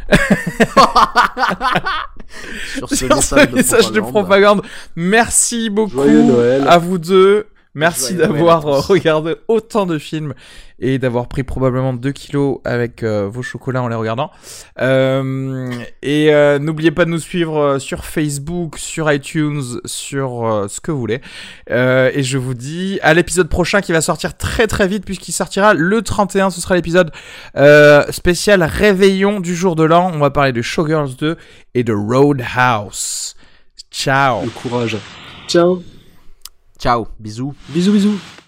[SPEAKER 2] Sur ce
[SPEAKER 1] message de propagande. Merci beaucoup à vous deux. Merci d'avoir regardé autant de films et d'avoir pris probablement 2 kilos avec vos chocolats en les regardant. N'oubliez pas de nous suivre sur Facebook, sur iTunes, sur ce que vous voulez. Et je vous dis à l'épisode prochain qui va sortir très très vite puisqu'il sortira le 31. Ce sera l'épisode spécial réveillon du jour de l'an. On va parler de Showgirls 2 et de Roadhouse. Ciao.
[SPEAKER 5] Le courage. Ciao.
[SPEAKER 2] Ciao, bisous.
[SPEAKER 5] Bisous, bisous.